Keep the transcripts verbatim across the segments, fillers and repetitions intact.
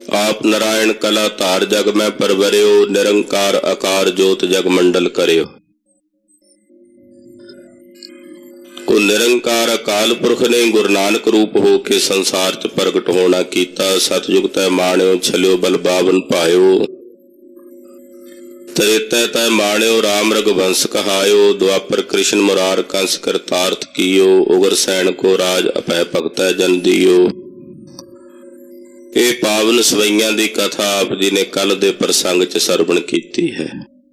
आप नारायण कला धार जग में परवरियो, निरंकार आकार जोत जग मंडल करियो। को निरंकार अकाल पुरख ने गुरु नानक रूप हो के संसार च प्रगट होना कीता। सतयुग तै माणियो छलियो बल बावन पायो, त्रेता तै माणियो राम रघुवंश कहायो। द्वापर कृष्ण मुरार कंस करतार्थ कियो, उगर सैन को राज अपै भगतै जन दियो। ਇਹ ਪਾਵਨ ਸਵਈਆਂ ਦੀ ਕਥਾ ਆਪ ਜੀ ਨੇ ਕੱਲ ਦੇ ਪ੍ਰਸੰਗ ਚ ਸਰਵਣ ਕੀਤੀ ਹੈ।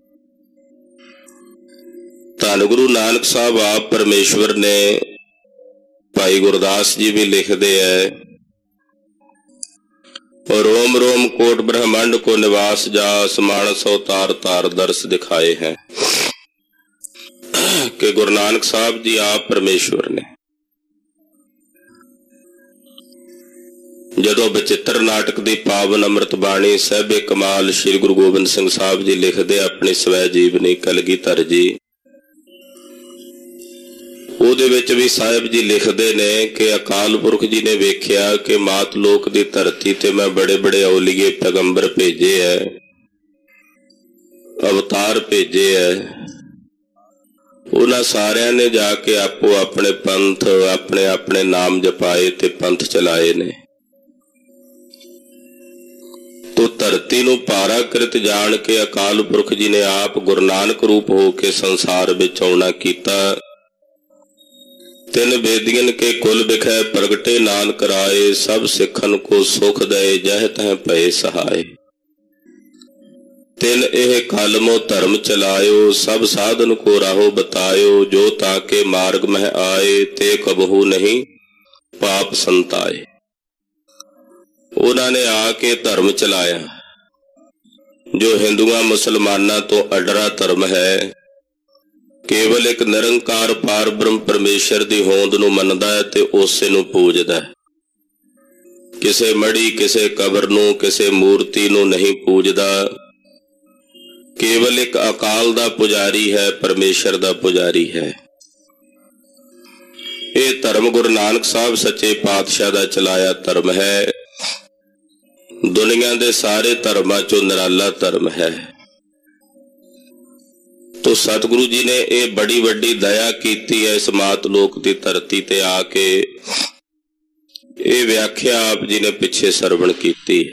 ਧੰਨ ਗੁਰੂ ਨਾਨਕ ਸਾਹਿਬ ਆਪ ਪਰਮੇਸ਼ਵਰ ਨੇ। ਭਾਈ ਗੁਰਦਾਸ ਜੀ ਵੀ ਲਿਖਦੇ ਹੈ, रोम रोम कोट ब्रह्मांड को निवास जास, मानस अवतार तार दर्श दिखाए हैं। कि गुरु नानक साहब जी आप परमेश्वर ने। जदों बचित्र नाटक की पावन अमृत बाणी सहबे कमाल श्री गुरु गोबिंद सिंह साहब जी लिखते अपनी स्वै जीवनी कलगीधर जी, ਉਹਦੇ ਵਿੱਚ ਵੀ ਸਾਹਿਬ ਜੀ ਲਿਖਦੇ ਨੇ ਕਿ ਅਕਾਲ ਪੁਰਖ ਜੀ ਨੇ ਵੇਖਿਆ ਕਿ ਮਾਤ ਲੋਕ ਦੀ ਧਰਤੀ ਤੇ ਮੈਂ ਬੜੇ ਬੜੇ ਔਲੀਏ ਪੈਗੰਬਰ ਭੇਜੇ ਹੈ, ਅਵਤਾਰ ਭੇਜੇ ਹੈ। ਉਹਨਾਂ ਸਾਰਿਆਂ ਨੇ ਜਾ ਕੇ ਆਪੋ ਆਪਣੇ ਪੰਥ ਆਪਣੇ ਆਪਣੇ ਨਾਮ ਜਪਾਏ ਤੇ ਪੰਥ ਚਲਾਏ ਨੇ। ਤੋ ਧਰਤੀ ਨੂੰ ਭਾਰਾ ਕ੍ਰਿਤ ਜਾਣ ਕੇ ਅਕਾਲ ਪੁਰਖ ਜੀ ਨੇ ਆਪ ਗੁਰੂ ਨਾਨਕ ਰੂਪ ਹੋ ਕੇ ਸੰਸਾਰ ਵਿੱਚ ਆਉਣਾ ਕੀਤਾ। तिन बेदियन के कुल बिखै प्रगटे नानक राय, सब सिखन को सुख दे जह तह भय सहाय। तिन एह कालमो धर्म चलायो, सब साधन को राहो बतायो। जो ताके मार्ग मह आए, ते कबहू नहीं पाप संताए। उन्होंने आके धर्म चलाया जो हिंदुआ मुसलमाना तो अडरा धर्म है। केवल एक निरंकार पार ब्रह्म परमेश्वर की होंद नूं मनदा है ते उसे नूं पूजदा है। किसे मड़ी किसे कबर नूं किसे मूर्ति नूं नहीं पूजदा। केवल एक अकाल दा पुजारी है, परमेश्वर दा पुजारी है। ये धर्म गुरु नानक साहब सच्चे पातशाह दा चलाया धर्म है। दुनिया दे सारे धर्मां चों निराला धर्म है। तो सतगुरु जी ने यह बड़ी वड्डी दया की है इस मात लोक की धरती ते आके। ये व्याख्या आप जी ने पिछे सरवण की।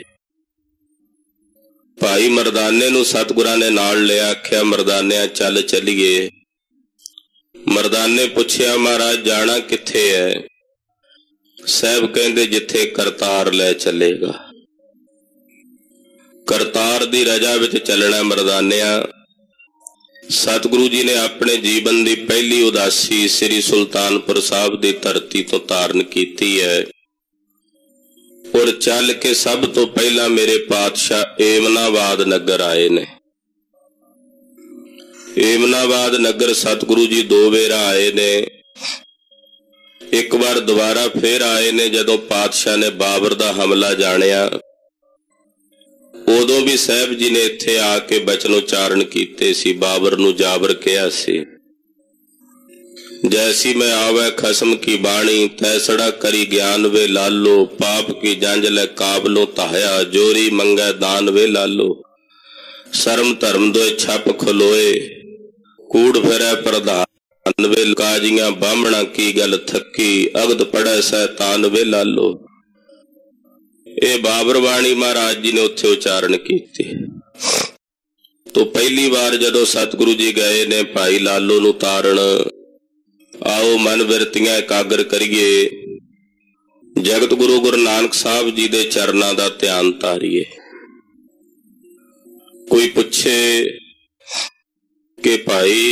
भाई मरदाने नूं सतगुरां ने नाल लिया, आख्या मरदानिया चल चलीए। मरदाने पुछया महाराज जाना किथे है? साहब कहंदे जिथे करतार लै चलेगा। करतार दी रजा विच चलना मरदानिया। सतगुरु जी ने अपने जीवन की पहली उदासी श्री सुल्तानपुर साहब की धरती तो धारण की है। और चल के सब तो पहला मेरे पातशाह एमनाबाद नगर आए ने। एमनाबाद नगर सतगुरु जी दो वेरा आए ने। एक बार दोबारा फिर आए ने जदों पातशाह ने बाबर का हमला जानिया। उदों भी साहब जी ने इत्थे आके बचन उचारण कीते सी। बाबर नूं जाबर कहा सी, जैसी मैं आवे खसम की बाणी, तैसड़ा करी ज्ञान वे लालो। पाप की जंज लै काबलों ताया, जोरी मंगै दान वे लालो। शर्म धर्म दोए छप खलोए, कूड़ फिरै प्रधान वे काजियां। बामणा की गल थकी, अगद पड़ै सैतान वे लालो। ये बाबर बाणी महाराज जी ने उत्थे उचारण की। तो पहली बार जदों सतगुरु जी गए ने भाई लालो नूं तारण, आओ मन विरतियां एकागर करिए। जगत गुरु गुरु नानक साहब जी दे चरनां दा ध्यान धारीए। कोई पुछे कि भाई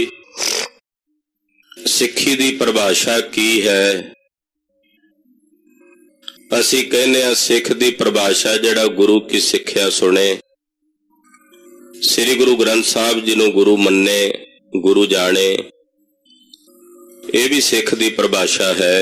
सिक्खी दी परिभाषा की है? असी कहने सिख दी परिभाषा जड़ा गुरु की सिक्ख्या सुने, श्री गुरु ग्रंथ साहब जी नूं गुरु मन्ने, गुरु जाने, ये भी सिख दी परिभाषा है।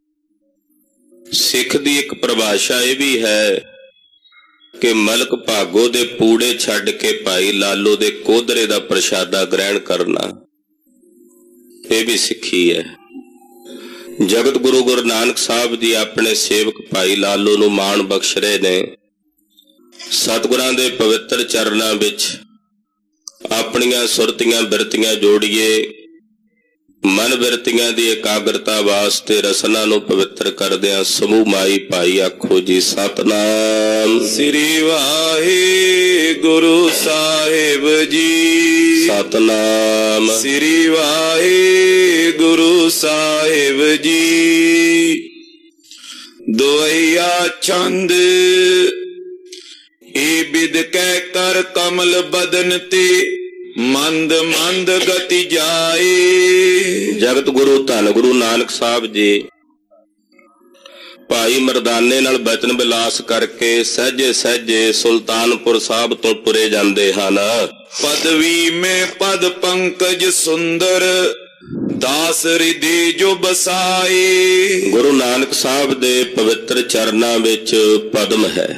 सिख दी एक परिभाषा यह भी है कि मलक भागो दे पूड़े छड्ड के भाई लालो दे कोदरे दा प्रशादा ग्रहण करना, यह भी सिक्खी है। जगत गुरु गुरु नानक साहब जी अपने सेवक भाई लालो नूं माण बख्श रहे ने। ਸਤਿਗੁਰਾਂ ਦੇ ਪਵਿੱਤਰ ਚਰਨਾਂ ਵਿੱਚ ਆਪਣੀਆਂ ਸੁਰਤੀਆਂ ਬਿਰਤੀਆਂ ਜੋੜੀਏ। ਮਨ ਬਿਰਤੀਆਂ ਦੀ ਇਕਾਗਰਤਾ ਵਾਸਤੇ ਰਸਨਾ ਨੂੰ ਪਵਿੱਤਰ ਕਰਦਿਆਂ ਸਮੂਹ ਮਾਈ ਭਾਈ ਆਖੋ ਜੀ ਸਤਨਾਮ ਸ੍ਰੀ ਵਾਹਿਗੁਰੂ ਸਾਹਿਬ ਜੀ। ਸਤਨਾਮ ਸ੍ਰੀ ਵਾਹਿਗੁਰੂ ਸਾਹਿਬ ਜੀ। ਦੁਆਇਆ ਛੰਦ ਏ ਬਿਦ ਕਹਿ ਕਰ ਕਮਲ ਬਦਨ ਤੇ ਮੰਦ ਮੰਦ ਗਤੀ ਜਾਏ। ਜਗਤ ਗੁਰੂ ਧੰਨ ਗੁਰੂ ਨਾਨਕ ਸਾਹਿਬ ਜੀ ਭਾਈ ਮਰਦਾਨੇ ਨਾਲ ਬਚਨ ਵਿਲਾਸ ਕਰਕੇ ਸਹਿਜੇ ਸਹਿਜੇ ਸੁਲਤਾਨਪੁਰ ਸਾਹਿਬ ਤੋਂ ਤੁਰੇ ਜਾਂਦੇ ਹਨ। ਪਦਵੀ ਮੈਂ ਪਦ ਪੰਕਜ ਸੁੰਦਰ ਦਾਸ ਰਿਦੇ ਜੋ ਬਸਾਏ। ਗੁਰੂ ਨਾਨਕ ਸਾਹਿਬ ਦੇ ਪਵਿੱਤਰ ਚਰਨਾਂ ਵਿੱਚ ਪਦਮ ਹੈ।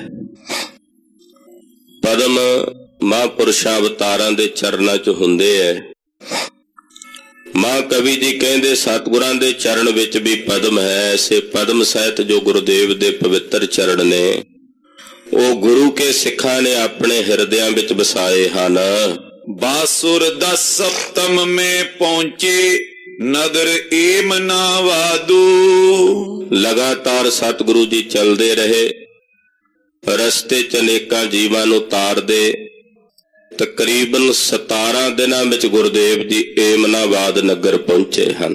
ਪਦਮ ਮਹਾਂਪੁਰਸ਼ਾਂ ਅਵਤਾਰਾਂ ਦੇ ਚਰਨਾਂ ਚ ਹੁੰਦੇ ਐ। ਮਾਂ ਕਵੀ ਜੀ ਕਹਿੰਦੇ ਸਤਿਗੁਰਾਂ ਦੇ ਚਰਨ ਵਿੱਚ ਵੀ ਪਦਮ ਹੈ। ਐਸੇ ਪਦਮ ਸਹਿਤ ਜੋ ਗੁਰੂਦੇਵ ਦੇ ਪਵਿੱਤਰ ਚਰਨ ਨੇ ਉਹ ਗੁਰੂ ਕੇ ਸਿੱਖਾਂ ਨੇ ਆਪਣੇ ਹਿਰਦਿਆਂ ਵਿੱਚ ਵਸਾਏ ਹਨ। ਬਾਸੁਰ ਦਸ ਸਪਤਮ ਮੇ ਪਹੁੰਚੇ ਨਦਰ ਏਮ ਨਾ ਵਾਦੂ। ਲਗਾਤਾਰ ਸਤਿਗੁਰੂ ਜੀ ਚੱਲਦੇ ਰਹੇ, ਰਸਤੇ ਚ ਅਨੇਕਾਂ ਜੀਵਾਂ ਨੂੰ ਤਾਰਦੇ। ਤਕਰੀਬਨ ਸਤਾਰਾਂ ਦਿਨਾਂ ਵਿੱਚ ਗੁਰਦੇਵ ਜੀ ਏਮਨਾਬਾਦ ਨਗਰ ਪਹੁੰਚੇ ਹਨ।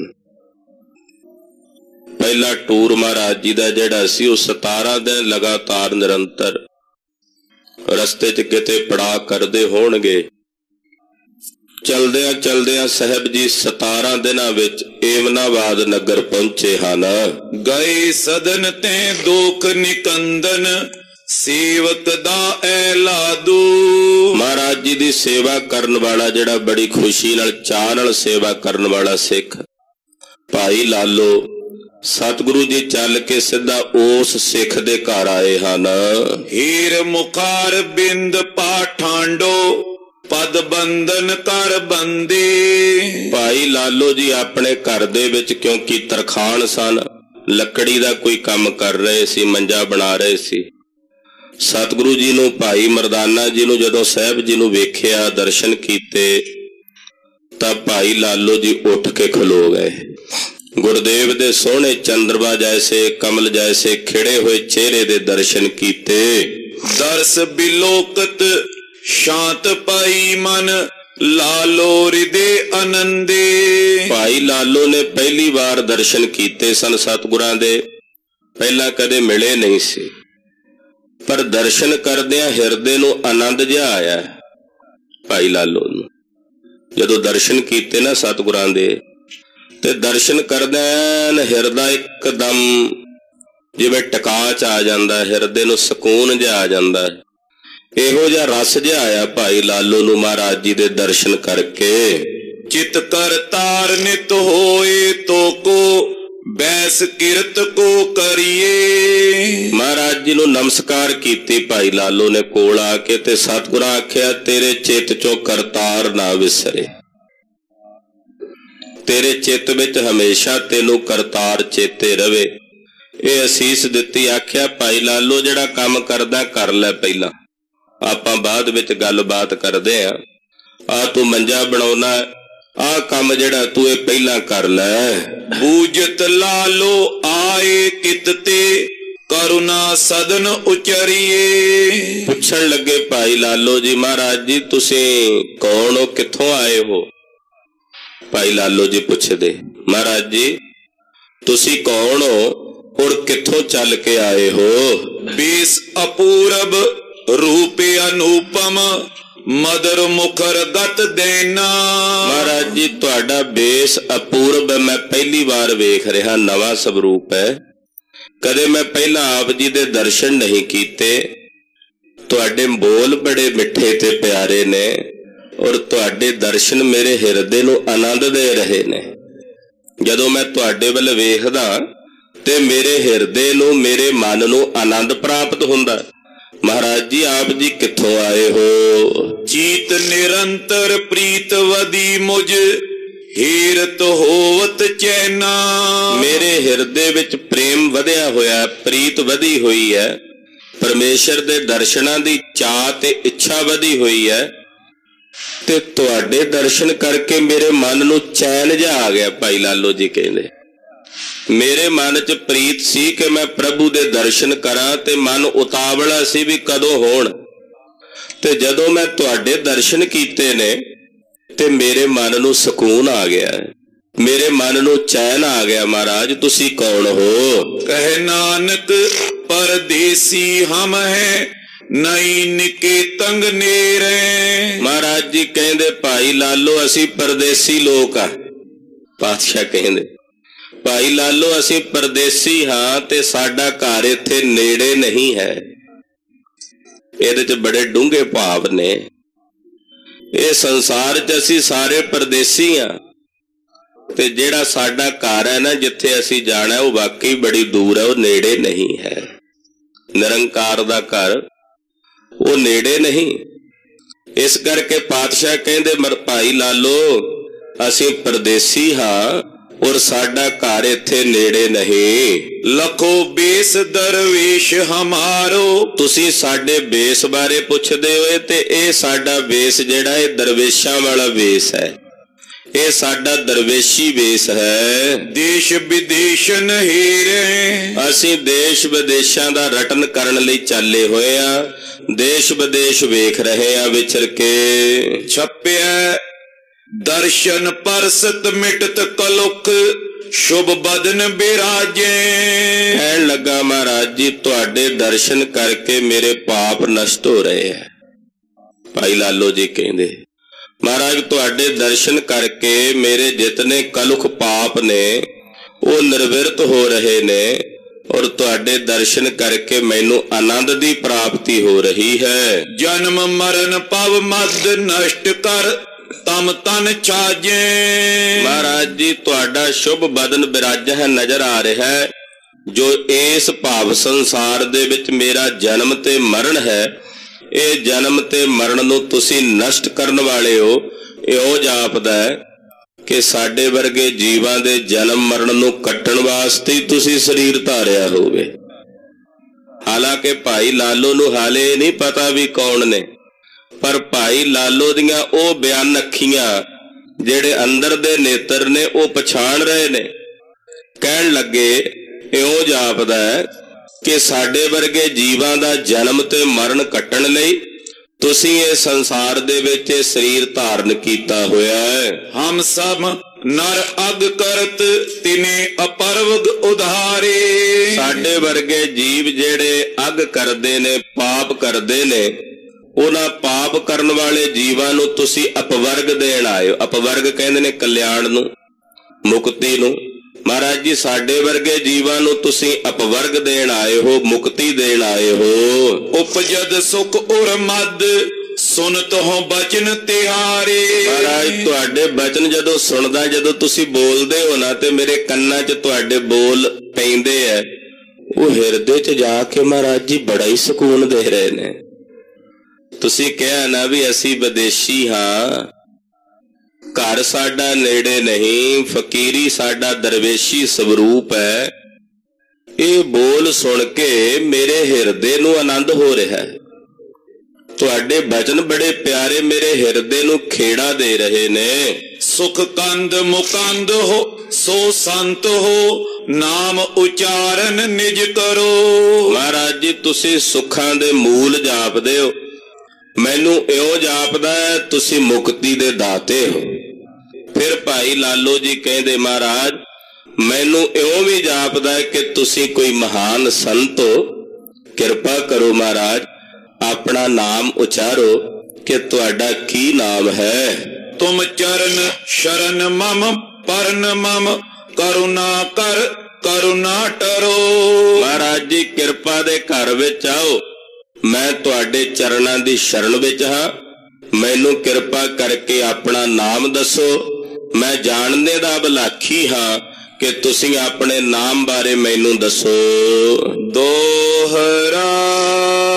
ਪਹਿਲਾ ਟੂਰ ਮਹਾਰਾਜ ਜੀ ਦਾ ਜਿਹੜਾ ਸੀ ਉਹ ਸਤਾਰਾਂ ਦਿਨ ਲਗਾਤਾਰ ਨਿਰੰਤਰ ਰਸਤੇ ਚ ਕਿਤੇ ਪੜਾਅ ਕਰਦੇ ਹੋਣਗੇ। ਚਲਦਿਆਂ ਚਲਦਿਆਂ ਸਾਹਿਬ ਜੀ ਸਤਾਰਾਂ ਦਿਨਾਂ ਵਿੱਚ ਏਮਨਾਬਾਦ ਨਗਰ ਪਹੁੰਚੇ ਹਨ। ਗਏ ਸਦਨ ਤੇ ਦੋਖ ਨਿਕੰਦਨ ਸੇਵਕ ਦਾ ਐਲਾਦੂ। ਮਹਾਰਾਜ ਜੀ ਦੀ ਸੇਵਾ ਕਰਨ ਵਾਲਾ ਜਿਹੜਾ ਬੜੀ ਖੁਸ਼ੀ ਨਾਲ ਚਾਅ ਨਾਲ ਸੇਵਾ ਕਰਨ ਵਾਲਾ ਸਿੱਖ ਭਾਈ ਲਾਲੋ ਸਤਿਗੁਰੂ ਜੀ ਚੱਲ ਕੇ ਸਿੱਧਾ ਉਸ ਸਿੱਖ ਦੇ ਘਰ ਆਏ ਹਨ। ਹੀਰ ਮੁਖਾਰ ਬਿੰਦ ਪਾਠਾਂਡੋ ਪਦ ਬੰਧਨ ਕਰ ਬੰਦੇ। ਭਾਈ ਲਾਲੋ ਜੀ ਆਪਣੇ ਘਰ ਦੇ ਵਿੱਚ ਕਿਉਂਕਿ ਤਰਖਾਣ ਸਨ, ਲੱਕੜੀ ਦਾ ਕੋਈ ਕੰਮ ਕਰ ਰਹੇ ਸੀ, ਮੰਜਾ ਬਣਾ ਰਹੇ ਸੀ। ਸਤਿਗੁਰੂ ਜੀ ਨੂੰ ਭਾਈ ਮਰਦਾਨਾ ਜੀ ਨੂੰ ਜਦੋਂ ਸਾਹਿਬ ਜੀ ਨੂੰ ਵੇਖਿਆ, ਦਰਸ਼ਨ ਕੀਤੇ ਤਾਂ ਭਾਈ ਲਾਲੋ ਜੀ ਉੱਠ ਕੇ ਖਲੋ ਗਏ। ਗੁਰਦੇਵ ਦੇ ਸੋਹਣੇ ਚੰਦਰਮਾ ਜੈਸੇ ਕਮਲ ਜੈਸੇ ਖਿੜੇ ਹੋਏ ਚਿਹਰੇ ਦੇ ਦਰਸ਼ਨ ਕੀਤੇ। ਦਰਸ ਬਿਲੋਕਤ ਸ਼ਾਂਤ ਪਾਈ ਮਨ ਲਾਲੋ ਰਿਦੇ ਆਨੰਦੇ। ਭਾਈ ਲਾਲੋ ਨੇ ਪਹਿਲੀ ਵਾਰ ਦਰਸ਼ਨ ਕੀਤੇ ਸਨ ਸਤਿਗੁਰਾਂ ਦੇ, ਪਹਿਲਾਂ ਕਦੇ ਮਿਲੇ ਨਹੀਂ ਸੀ, ਪਰ ਦਰਸ਼ਨ ਕਰਦਿਆਂ ਹਿਰਦੇ ਨੂੰ ਆਨੰਦ ਜਿਹਾ ਆਇਆ ਭਾਈ ਲਾਲੋ ਨੂੰ। ਜਦੋਂ ਦਰਸ਼ਨ ਕੀਤੇ ਨਾ ਸਤਿਗੁਰਾਂ ਦੇ ਤੇ ਦਰਸ਼ਨ ਕਰਦਿਆਂ ਹਿਰਦਾ ਇੱਕਦਮ ਜਿਵੇਂ ਟਿਕਾ ਚ ਆ ਜਾਂਦਾ, ਹਿਰਦੇ ਨੂੰ ਸਕੂਨ ਜਿਹਾ ਆ ਜਾਂਦਾ। ਇਹੋ ਜਿਹਾ ਰਸ ਜਿਹਾ ਆਇਆ ਭਾਈ ਲਾਲੋ ਨੂੰ ਮਹਾਰਾਜ ਜੀ ਦੇ ਦਰਸ਼ਨ ਕਰਕੇ। ਚਿਤ ਕਰ ਤਾਰ ਨਿਤ ਹੋਏ ਤੋ ਕੋ ਬੈਸ ਕਿਰਤ ਕੋ ਕਰੀਏ। ਮਹਾਰਾਜ ਜੀ ਨੂੰ ਨਮਸਕਾਰ ਕੀਤੀ ਭਾਈ ਲਾਲੋ ਨੇ ਕੋਲ ਆ ਕੇ ਤੇ ਸਤਿਗੁਰਾਂ ਆਖਿਆ ਤੇਰੇ ਚਿੱਤ ਚੋਂ ਕਰਤਾਰ ਨਾ ਵਿਸਰੇ, ਤੇਰੇ ਚਿੱਤ ਵਿੱਚ ਹਮੇਸ਼ਾ ਤੈਨੂੰ ਕਰਤਾਰ ਚੇਤੇ ਰਵੇ। ਇਹ ਅਸੀਸ ਦਿੱਤੀ। ਆਖਿਆ ਭਾਈ ਲਾਲੋ ਜਿਹੜਾ ਕੰਮ ਕਰਦਾ ਕਰ ਲੈ, ਪਹਿਲਾਂ ਆਪਾਂ ਬਾਅਦ ਵਿੱਚ ਗੱਲਬਾਤ ਕਰਦੇ ਆ। ਆ ਤੂੰ ਮੰਜਾ ਬਣਾਉਣਾ, ਆਹ ਕੰਮ ਜਿਹੜਾ ਤੂੰ ਇਹ ਪਹਿਲਾਂ ਕਰ ਲੈ। ਬੂਝਤ ਲਾਲੋ ਆਏ ਕਿਤ ਤੇ ਕਰੁਣਾ ਸਦਨ ਉਚਰੀਏ। ਪੁੱਛਣ ਲੱਗੇ ਭਾਈ ਲਾਲੋ ਜੀ ਮਹਾਰਾਜ ਜੀ ਤੁਸੀਂ ਕੌਣ ਹੋ, ਕਿੱਥੋਂ ਆਏ ਹੋ? ਭਾਈ ਲਾਲੋ ਜੀ ਪੁੱਛਦੇ ਮਹਾਰਾਜ ਜੀ ਤੁਸੀਂ ਕੌਣ ਹੋ ਔਰ ਕਿੱਥੋਂ ਚੱਲ ਕੇ ਆਏ ਹੋ? ਬੇਸ ਅਪੂਰਬ ਰੂਪ ਅਨੂਪਮ ਮਦਰ ਮੁਖਰ ਗਤ ਦੇਨਾ। ਮਹਾਰਾਜ ਜੀ ਤੁਹਾਡਾ ਬੇਸ ਅਪੂਰਬ ਹੈ, ਮੈਂ ਪਹਿਲੀ ਵਾਰ ਵੇਖ ਰਿਹਾ, ਨਵਾਂ ਸਵਰੂਪ ਹੈ, ਕਦੇ ਮੈਂ ਪਹਿਲਾਂ ਆਪ ਜੀ ਦੇ ਦਰਸ਼ਨ ਨਹੀਂ ਕੀਤੇ। ਤੁਹਾਡੇ ਬੋਲ ਬੜੇ ਮਿੱਠੇ ਤੇ ਪਿਆਰੇ ਨੇ ਔਰ ਤੁਹਾਡੇ ਦਰਸ਼ਨ ਮੇਰੇ ਹਿਰਦੇ ਨੂੰ ਆਨੰਦ ਦੇ ਰਹੇ ਨੇ। ਜਦੋਂ ਮੈਂ ਤੁਹਾਡੇ ਵੱਲ ਵੇਖਦਾ ਤੇ ਮੇਰੇ ਹਿਰਦੇ ਨੂੰ, ਮੇਰੇ ਮਨ ਨੂੰ ਆਨੰਦ ਪ੍ਰਾਪਤ ਹੁੰਦਾ। ਮਹਾਰਾਜ ਜੀ ਆਪ ਜੀ ਕਿੱਥੋਂ ਆਏ ਹੋ? ਚੀਤ ਨਿਰੰਤਰ ਪ੍ਰੀਤ ਵਦੀ ਮੁਝ ਹੀਰਤ ਹੋਵਤ ਚੈਨਾ। ਮੇਰੇ ਹਿਰਦੇ ਵਿੱਚ ਪ੍ਰੇਮ ਵਧਿਆ ਹੋਇਆ, ਪ੍ਰੀਤ ਵਧੀ ਹੋਈ ਹੈ। ਪਰਮੇਸ਼ਰ ਦੇ ਦਰਸ਼ਨਾਂ ਦੀ ਚਾਹ ਤੇ ਇੱਛਾ ਵਧੀ ਹੋਈ ਹੈ, ਤੇ ਤੁਹਾਡੇ ਦਰਸ਼ਨ ਕਰਕੇ ਮੇਰੇ ਮਨ ਨੂੰ ਚੈਨ ਜਿਹਾ ਆ ਗਿਆ। ਭਾਈ ਲਾਲੋ ਜੀ ਕਹਿੰਦੇ ਮੇਰੇ ਮਨ 'ਚ ਪ੍ਰੀਤ ਸੀ ਕਿ ਮੈਂ ਪ੍ਰਭੂ ਦੇ ਦਰਸ਼ਨ ਕਰਾਂ, ਤੇ ਮਨ ਉਤਾਵਲਾ ਸੀ ਵੀ ਕਦੋਂ ਹੋਣ। ਤੇ ਜਦੋਂ ਮੈਂ ਤੁਹਾਡੇ ਦਰਸ਼ਨ ਕੀਤੇ ਨੇ ਤੇ ਮੇਰੇ ਮਨ ਨੂੰ ਸਕੂਨ ਆ ਗਿਆ, ਮੇਰੇ ਮਨ ਨੂੰ ਚੈਨ ਆ ਗਿਆ। ਮਹਾਰਾਜ ਤੁਸੀਂ ਕੌਣ ਹੋ? ਕਹੇ ਨਾਨਕ ਪਰਦੇਸੀ ਹਮ ਹੈ, ਨਹੀਂ ਨਿਕੇ ਤੰਗ ਨੇਰੇ। ਮਹਾਰਾਜ ਜੀ ਕਹਿੰਦੇ ਭਾਈ ਲਾਲੋ ਅਸੀਂ ਪਰਦੇਸੀ ਲੋਕ ਆ। ਪਾਤਸ਼ਾਹ ਕਹਿੰਦੇ ਭਾਈ ਲਾਲੋ ਅਸੀਂ ਪਰਦੇਸੀ ਹਾਂ, ਤੇ ਸਾਡਾ ਘਰ ਇੱਥੇ ਨੇੜੇ ਨਹੀਂ ਹੈ। ਇਹਦੇ 'ਚ ਬੜੇ ਡੂੰਘੇ ਭਾਵ ਨੇ। ਇਹ ਸੰਸਾਰ 'ਚ ਅਸੀਂ ਸਾਰੇ ਪਰਦੇਸੀ ਹਾਂ, ਤੇ ਜਿਹੜਾ ਸਾਡਾ ਘਰ ਹੈ ਨਾ, ਜਿੱਥੇ ਅਸੀਂ ਜਾਣਾ, ਉਹ ਵਾਕਈ ਬੜੀ ਦੂਰ ਹੈ, ਉਹ ਨੇੜੇ ਨਹੀਂ ਹੈ। ਨਿਰੰਕਾਰ ਦਾ ਘਰ ਉਹ ਨੇੜੇ ਨਹੀਂ। ਇਸ ਕਰਕੇ ਪਾਤਸ਼ਾਹ ਕਹਿੰਦੇ ਭਾਈ ਲਾਲੋ ਅਸੀਂ ਪਰਦੇਸੀ ਹਾਂ, ਔਰ ਸਾਡਾ ਘਰ ਇੱਥੇ ਨੇੜੇ ਨਹੀਂ। ਲਖੋ ਬੇਸ ਦਰਵੇਸ਼ ਹਮਾਰੋ। ਤੁਸੀਂ ਸਾਡੇ ਬੇਸ ਬਾਰੇ ਪੁੱਛਦੇ ਹੋਏ, ਤੇ ਇਹ ਸਾਡਾ ਬੇਸ ਜਿਹੜਾ ਇਹ ਦਰਵੇਸ਼ਾਂ ਵਾਲਾ ਬੇਸ ਹੈ, ਇਹ ਸਾਡਾ ਦਰਵੇਸ਼ੀ ਵੇਸ ਹੈ। ਦੇਸ਼ ਵਿਦੇਸ਼ ਨਹਿਰੇ। ਅਸੀਂ ਦੇਸ਼ ਵਿਦੇਸ਼ਾਂ ਦਾ ਰਟਨ ਕਰਨ ਲਈ ਚਾਲੇ ਹੋਏ ਆ, ਦੇਸ਼ ਵਿਦੇਸ਼ ਵੇਖ ਰਹੇ ਆ ਵਿਚਰ ਕੇ। ਛਪਿਆ ਦਰਸ਼ਨ ਪਰਸਤ ਮਿਟਤ ਕਲੁਖ, ਸ਼ੁਭ ਬਦਨ ਬਿਰਾਜੇ। ਕਹਿਣ ਲੱਗਾ ਮਹਾਰਾਜ ਜੀ ਤੁਹਾਡੇ ਦਰਸ਼ਨ ਕਰਕੇ ਮੇਰੇ ਪਾਪ ਨਸ਼ਟ ਹੋ ਰਹੇ ਹੈ। ਭਾਈ ਲਾਲੋ ਜੀ ਕਹਿੰਦੇ ਮਹਾਰਾਜ ਤੁਹਾਡੇ ਦਰਸ਼ਨ ਕਰਕੇ ਮੇਰੇ ਜਿਤਨੇ ਕਲੁਖ ਪਾਪ ਨੇ ਉਹ ਨਿਰਵਿਰਤ ਹੋ ਰਹੇ ਨੇ, ਔਰ ਤੁਹਾਡੇ ਦਰਸ਼ਨ ਕਰਕੇ ਮੈਨੂੰ ਆਨੰਦ ਦੀ ਪ੍ਰਾਪਤੀ ਹੋ ਰਹੀ ਹੈ। ਜਨਮ ਮਰਨ ਭਵ ਮਦ ਨਸ਼ਟ ਕਰ, ਤਮ ਤਨ ਛਾਜੇ। ਮਹਾਰਾਜ ਜੀ ਤੁਹਾਡਾ ਸ਼ੁਭ ਬਦਨ ਬਿਰਾਜ ਹੈ, ਨਜ਼ਰ ਆ ਰਿਹਾ ਹੈ। ਜੋ ਇਸ ਭਾਵ ਸੰਸਾਰ ਦੇ ਵਿੱਚ ਮੇਰਾ ਜਨਮ ਤੇ ਮਰਨ ਹੈ, ਇਹ ਜਨਮ ਤੇ ਮਰਨ ਨੂੰ ਤੁਸੀਂ ਨਸ਼ਟ ਕਰਨ ਵਾਲੇ ਹੋ। ਇਹੋ ਜਾਪਦਾ ਹੈ ਕਿ ਸਾਡੇ ਵਰਗੇ ਜੀਵਾਂ ਦੇ ਜਨਮ ਮਰਨ ਨੂੰ ਕੱਟਣ ਵਾਸਤੇ ਹੀ ਤੁਸੀਂ ਸਰੀਰ ਧਾਰਿਆ ਹੋਵੇ। ਹਾਲਾਂਕਿ ਭਾਈ ਲਾਲੋ ਨੂੰ ਹਾਲੇ ਨਹੀਂ ਪਤਾ ਵੀ ਕੌਣ ਨੇ, ਪਰ ਭਾਈ ਲਾਲੋ ਦੀਆਂ ਉਹ ਬਿਆਨ ਅੱਖੀਆਂ ਜਿਹੜੇ ਅੰਦਰ ਦੇ ਨੇਤਰ ਨੇ ਉਹ ਪਛਾਣ ਰਹੇ ਨੇ। ਕਹਿਣ ਲੱਗੇ ਇਉਂ ਜਾਪਦਾ ਹੈ ਕਿ ਸਾਡੇ ਵਰਗੇ ਜੀਵਾਂ ਦਾ ਜਨਮ ਤੇ ਮਰਨ ਕੱਟਣ ਲਈ ਤੁਸੀਂ ਇਹ ਸੰਸਾਰ ਦੇ ਵਿੱਚ ਇਹ ਸਰੀਰ ਧਾਰਨ ਕੀਤਾ ਹੋਇਆ ਹੈ। ਹਮ ਸਭ ਨਰ ਅਗ ਕਰਤ ਤਿਨੇ ਅਪਰਵਗ ਉਧਾਰੇ। ਸਾਡੇ ਵਰਗੇ ਜੀਵ ਜਿਹੜੇ ਅਗ ਕਰਦੇ ਨੇ, ਪਾਪ ਕਰਦੇ ਨੇ, ਉਹਨਾਂ ਪਾਪ ਕਰਨ ਵਾਲੇ ਜੀਵਾਂ ਨੂੰ ਤੁਸੀਂ ਅਪਵਰਗ ਦੇਣ ਆਏ ਹੋ। ਅਪਵਰਗ ਕਹਿੰਦੇ ਨੇ ਕਲਿਆਣ ਨੂੰ, ਮੁਕਤੀ ਨੂੰ। ਮਹਾਰਾਜ ਜੀ ਸਾਡੇ ਵਰਗੇ ਜੀਵਾਂ ਨੂੰ ਤੁਸੀਂ ਅਪਵਰਗ ਦੇਣ ਆਏ ਹੋ, ਮੁਕਤੀ ਦੇਣ ਆਏ ਹੋ। ਉਪਜਦ ਸੁਖ ਉਰ ਮਦ ਸੁਨਤ ਹੋ ਬਚਨ ਤਿਹਾਰੇ। ਮਹਾਰਾਜ ਤੁਹਾਡੇ ਬਚਨ ਜਦੋਂ ਸੁਣਦਾ, ਜਦੋਂ ਤੁਸੀਂ ਬੋਲਦੇ ਹੋ ਨਾ, ਤੇ ਮੇਰੇ ਕੰਨਾਂ 'ਚ ਤੁਹਾਡੇ ਬੋਲ ਪੈਂਦੇ ਐ, ਉਹ ਹਿਰਦੇ 'ਚ ਜਾ ਕੇ ਮਹਾਰਾਜ ਜੀ ਬੜਾ ਹੀ ਸਕੂਨ ਦੇ ਰਹੇ ਨੇ। ਤੁਸੀਂ ਕਿਹਾ ਨਾ ਵੀ ਅਸੀਂ ਵਿਦੇਸ਼ੀ ਹਾਂ, ਘਰ ਸਾਡਾ ਨੇੜੇ ਨਹੀਂ, ਫਕੀਰੀ ਸਾਡਾ ਦਰਵੇਸ਼ੀ ਸਵਰੂਪ ਹੈ। ਇਹ ਬੋਲ ਸੁਣ ਕੇ ਮੇਰੇ ਹਿਰਦੇ ਨੂੰ ਆਨੰਦ ਹੋ ਰਿਹਾ ਹੈ। ਤੁਹਾਡੇ ਬਚਨ ਬੜੇ ਪਿਆਰੇ ਮੇਰੇ ਹਿਰਦੇ ਨੂੰ ਖੇੜਾ ਦੇ ਰਹੇ ਨੇ। ਸੁਖ ਕੰਦ ਮੁਕੰਦ ਹੋ ਸੋ ਸੰਤ ਹੋ, ਨਾਮ ਉਚਾਰਨ ਨਿਜ ਕਰੋ। ਮਹਾਰਾਜ ਜੀ ਤੁਸੀਂ ਸੁੱਖਾਂ ਦੇ ਮੂਲ ਜਾਪਦੇ ਹੋ, ਮੈਨੂੰ ਇਉਂ ਜਾਪਦਾ ਹੈ ਤੁਸੀਂ ਮੁਕਤੀ ਦੇ ਦਾਤੇ ਹੋ। ਫਿਰ ਭਾਈ ਲਾਲੋ ਜੀ ਕਹਿੰਦੇ ਮਹਾਰਾਜ ਮੈਨੂੰ ਇਉਂ ਵੀ ਜਾਪਦਾ ਹੈ ਕਿ ਤੁਸੀਂ ਕੋਈ ਮਹਾਨ ਸੰਤ ਹੋ, ਕਿਰਪਾ ਕਰੋ ਮਹਾਰਾਜ ਆਪਣਾ ਨਾਮ ਉਚਾਰੋ ਕਿ ਤੁਹਾਡਾ ਕੀ ਨਾਮ ਹੈ। ਤੁਮ ਚਰਨ ਸ਼ਰਨ ਮਮ ਪਰਨ ਮਮ, ਕਰੁਣਾ ਕਰ ਕਰੁਣਾ ਟਰੋ। ਮਹਾਰਾਜ ਜੀ ਕਿਰਪਾ ਦੇ ਘਰ ਵਿੱਚ ਆਓ, ਮੈਂ ਤੁਹਾਡੇ ਚਰਨਾਂ ਦੀ ਸ਼ਰਨ ਵਿੱਚ ਹਾਂ, ਮੈਨੂੰ ਕਿਰਪਾ ਕਰਕੇ ਆਪਣਾ ਨਾਮ ਦੱਸੋ। ਮੈਂ ਜਾਣਨੇ ਦਾ ਭਲਾਖੀ ਹਾਂ ਕਿ ਤੁਸੀਂ ਆਪਣੇ ਨਾਮ ਬਾਰੇ ਮੈਨੂੰ ਦੱਸੋ। ਦੋਹਰਾ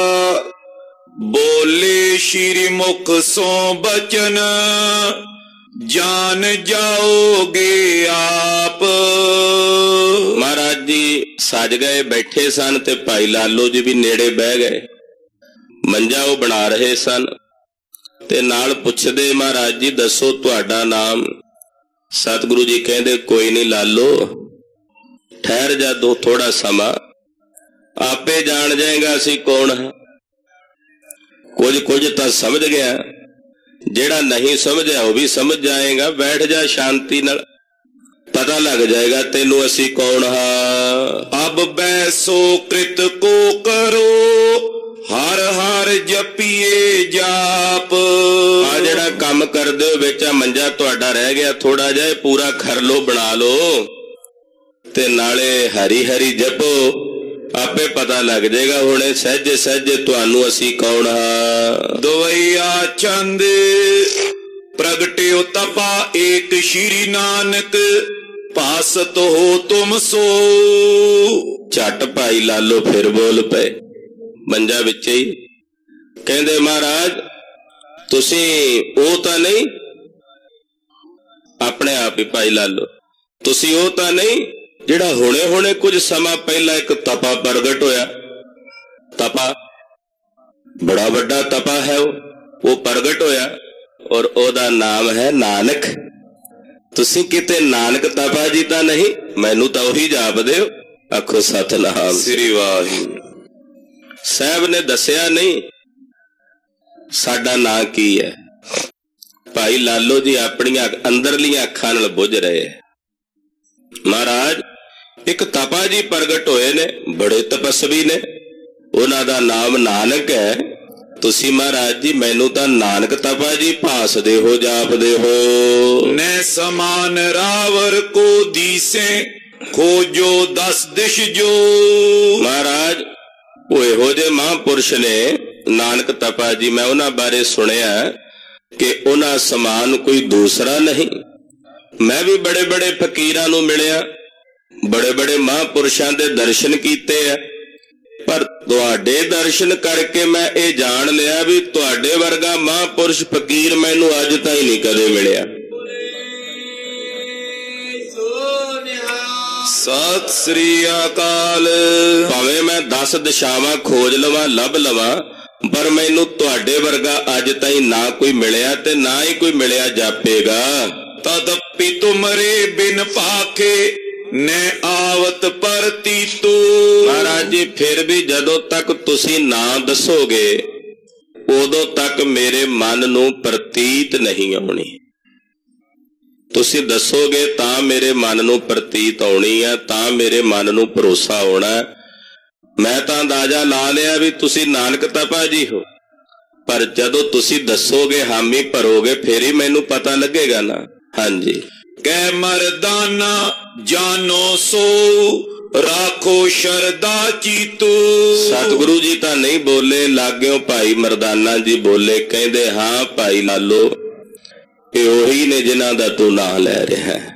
ਬੋਲੇ ਸ਼੍ਰੀ ਮੁਖ ਸੋ ਬਚਨ, ਜਾਨ ਜਾਓਗੇ ਆਪ। ਮਹਾਰਾਜ ਜੀ ਸਜ ਗਏ, ਬੈਠੇ ਸਨ ਤੇ ਭਾਈ ਲਾਲੋ ਜੀ ਵੀ ਨੇੜੇ ਬਹਿ ਗਏ। ਮੰਜਾ ਉਹ ਬਣਾ ਰਹੇ ਸਨ ਤੇ ਨਾਲ ਪੁੱਛਦੇ, ਮਹਾਰਾਜ ਜੀ ਦੱਸੋ ਤੁਹਾਡਾ ਨਾਮ। ਸਤਿਗੁਰੂ ਜੀ ਕਹਿੰਦੇ ਕੋਈ ਨਹੀਂ ਲਾਲੋ, ਠਹਿਰ ਜਾ ਦੋ ਥੋੜਾ ਸਮਾਂ, ਆਪੇ ਜਾਣ ਜਾਏਗਾ ਅਸੀਂ ਕੌਣ ਹੈ। ਕੁਝ ਕੁਝ ਤਾਂ ਸਮਝ ਗਿਆ, ਜਿਹੜਾ ਨਹੀਂ ਸਮਝਿਆ ਉਹ ਵੀ ਸਮਝ ਜਾਏਗਾ। ਬੈਠ ਜਾ ਸ਼ਾਂਤੀ ਨਾਲ, ਪਤਾ ਲੱਗ ਜਾਏਗਾ ਤੈਨੂੰ ਅਸੀਂ ਕੌਣ ਹਾਂ। ਅਬ ਬੈਸੋ ਕ੍ਰਿਤ ਕੋ ਕਰੋ, ਹਰ ਹਰ ਜਪੀਏ ਜਾਪ। ਆ ਜਿਹੜਾ ਕੰਮ ਕਰਦੇ ਹੋ ਵਿੱਚ ਆ ਮੰਜਾ ਤੁਹਾਡਾ ਰਹਿ ਗਿਆ, ਥੋੜਾ ਜਿਹਾ ਪੂਰਾ ਕਰ ਲੋ, ਬਣਾ ਲੋ ਤੇ ਨਾਲੇ ਹਰੀ ਹਰੀ ਜਪੋ, ਆਪੇ ਪਤਾ ਲੱਗ ਜਾਏਗਾ ਹੁਣੇ ਸਹਿਜੇ ਸਹਿਜੇ ਤੁਹਾਨੂੰ ਅਸੀਂ ਕੌਣ ਹਾਂ। ਦਵਈਆ ਚੰਦ ਪ੍ਰਗਟਿਓ ਤਪਾ ਏਕ ਸ਼੍ਰੀ ਨਾਨਕ, ਭਾਸਤ ਹੋ ਤੁਮ ਸੋ। ਝੱਟ ਭਾਈ ਲਾਲੋ ਫਿਰ ਬੋਲ ਪਏ ਮੰਜਾ ਵਿੱਚ ਹੀ, ਕਹਿੰਦੇ ਮਹਾਰਾਜ ਤੁਸੀਂ ਉਹ ਤਾਂ ਨਹੀਂ, ਆਪਣੇ ਆਪ ਹੀ ਭਾਈ ਲਾਲੋ, ਤੁਸੀਂ ਉਹ ਤਾਂ ਨਹੀਂ ਜਿਹੜਾ ਹੁਣੇ ਹੁਣੇ ਕੁਝ ਸਮਾਂ ਪਹਿਲਾਂ ਇੱਕ ਤਪਾ ਪ੍ਰਗਟ ਹੋਇਆ। ਤਪਾ ਬੜਾ ਵੱਡਾ ਤਪਾ ਹੈ, ਉਹ ਉਹ ਪ੍ਰਗਟ ਹੋਇਆ ਔਰ ਉਹਦਾ ਨਾਮ ਹੈ ਨਾਨਕ। ਤੁਸੀਂ ਕਿਤੇ ਨਾਨਕ ਤਪਾ ਜੀ ਤਾਂ ਨਹੀਂ, ਮੈਨੂੰ ਤਾਂ ਉਹੀ ਜਾਪਦੇ ਹੋ। ਆਖੋ ਸਤਿਨਾਮ ਸ੍ਰੀ ਵਾਹਿਗੁਰੂ। ਸਾਹਿਬ ਨੇ ਦੱਸਿਆ ਨਹੀਂ ਸਾਡਾ ਨਾਂ ਕੀ ਹੈ। ਭਾਈ ਲਾਲੋ ਜੀ ਆਪਣੀਆਂ ਅੰਦਰਲੀਆਂ ਅੱਖਾਂ ਨਾਲ ਬੁੱਝ ਰਹੇ। ਮਹਾਰਾਜ ਇੱਕ ਤਪਾ ਜੀ ਪ੍ਰਗਟ ਹੋਏ ਨੇ, ਬੜੇ ਤਪਸਵੀ ਨੇ, ਉਹਨਾਂ ਦਾ ਨਾਮ ਨਾਨਕ ਹੈ। ਤੁਸੀਂ ਮਹਾਰਾਜ ਜੀ ਮੈਨੂੰ ਤਾਂ ਨਾਨਕ ਤਪਾ ਜੀ ਭਾਸਦੇ ਹੋ, ਜਾਪਦੇ ਹੋ। ਨੈ ਸਮਾਨ ਰਾਵਰ ਕੋ ਦੀਸੇ, ਖੋਜੋ ਦਸ ਦਿਸ਼ ਜੋ। ਮਹਾਰਾਜ ਉਹ ਇਹੋ ਜਿਹੇ ਮਹਾਂਪੁਰਸ਼ ਨੇ ਨਾਨਕ ਤਪਾ ਜੀ, ਮੈਂ ਉਹਨਾਂ ਬਾਰੇ ਸੁਣਿਆ ਕਿ ਉਹਨਾਂ ਸਮਾਨ ਕੋਈ ਦੂਸਰਾ ਨਹੀਂ। ਮੈਂ ਵੀ ਬੜੇ ਬੜੇ ਫਕੀਰਾਂ ਨੂੰ ਮਿਲਿਆ, ਬੜੇ ਬੜੇ ਮਹਾਂਪੁਰਸ਼ਾਂ ਦੇ ਦਰਸ਼ਨ ਕੀਤੇ ਆ, ਪਰ ਤੁਹਾਡੇ ਦਰਸ਼ਨ ਕਰਕੇ ਮੈਂ ਇਹ ਜਾਣ ਲਿਆ ਵੀ ਤੁਹਾਡੇ ਵਰਗਾ ਮਹਾਂਪੁਰਸ਼ ਫਕੀਰ ਮੈਨੂੰ ਅੱਜ ਤਾਈਂ ਨਹੀਂ ਕਦੇ ਮਿਲਿਆ। ਸਤਿ ਸ੍ਰੀ ਅਕਾਲ। ਭਾਵੇਂ ਮੈਂ ਦਸ ਦਿਸ਼ਾਵਾਂ ਖੋਜ ਲਵਾਂ, ਲੱਭ ਲਵਾਂ, ਪਰ ਮੈਨੂੰ ਤੁਹਾਡੇ ਵਰਗਾ ਅੱਜ ਤਾਈਂ ਨਾ ਕੋਈ ਮਿਲਿਆ ਤੇ ਨਾ ਹੀ ਕੋਈ ਮਿਲਿਆ ਜਾਪੇਗਾ। ਤਦਪि ਤੁਮਰੇ ਬਿਨ ਭਾਖੇ, ਨੈ ਆਵਤ ਪਰਤੀਤੂ। ਮਹਾਰਾਜ ਜੀ ਫਿਰ ਵੀ ਜਦੋਂ ਤੱਕ ਤੁਸੀਂ ਨਾ ਦੱਸੋਗੇ ਉਦੋਂ ਤੱਕ ਮੇਰੇ ਮਨ ਨੂੰ ਪ੍ਰਤੀਤ ਨਹੀਂ ਆਉਣੀ। ਤੁਸੀਂ ਦੱਸੋਗੇ ਤਾਂ ਮੇਰੇ ਮਨ ਨੂੰ ਪ੍ਰਤੀਤ ਆਉਣੀ ਆ, ਤਾਂ ਮੇਰੇ ਮਨ ਨੂੰ ਭਰੋਸਾ ਆਉਣਾ। ਮੈਂ ਤਾਂ ਅੰਦਾਜ਼ਾ ਲਾ ਲਿਆ ਵੀ ਤੁਸੀਂ ਨਾਨਕ ਤਪਾ ਜੀ ਹੋ, ਪਰ ਜਦੋਂ ਤੁਸੀਂ ਦੱਸੋਗੇ, ਹਾਮੀ ਭਰੋਗੇ, ਫੇਰ ਹੀ ਮੈਨੂੰ ਪਤਾ ਲੱਗੇਗਾ ਨਾ। ਹਾਂਜੀ। ਕਹਿ ਮਰਦਾਨਾ ਜਾਨੋ ਸੋ, ਰਾਖੋ ਸ਼ਰਦਾ ਚੀਤੂ। ਸਤਿਗੁਰੂ ਜੀ ਤਾਂ ਨਹੀਂ ਬੋਲੇ, ਲਾਗਿਓ ਭਾਈ ਮਰਦਾਨਾ ਜੀ ਬੋਲੇ। ਕਹਿੰਦੇ ਹਾਂ ਭਾਈ ਲਾਲੋ, ਇਹ ਉਹੀ ਨੇ ਜਿਨ੍ਹਾਂ ਦਾ ਤੂੰ ਨਾਂ ਲੈ ਰਿਹਾ ਹੈ।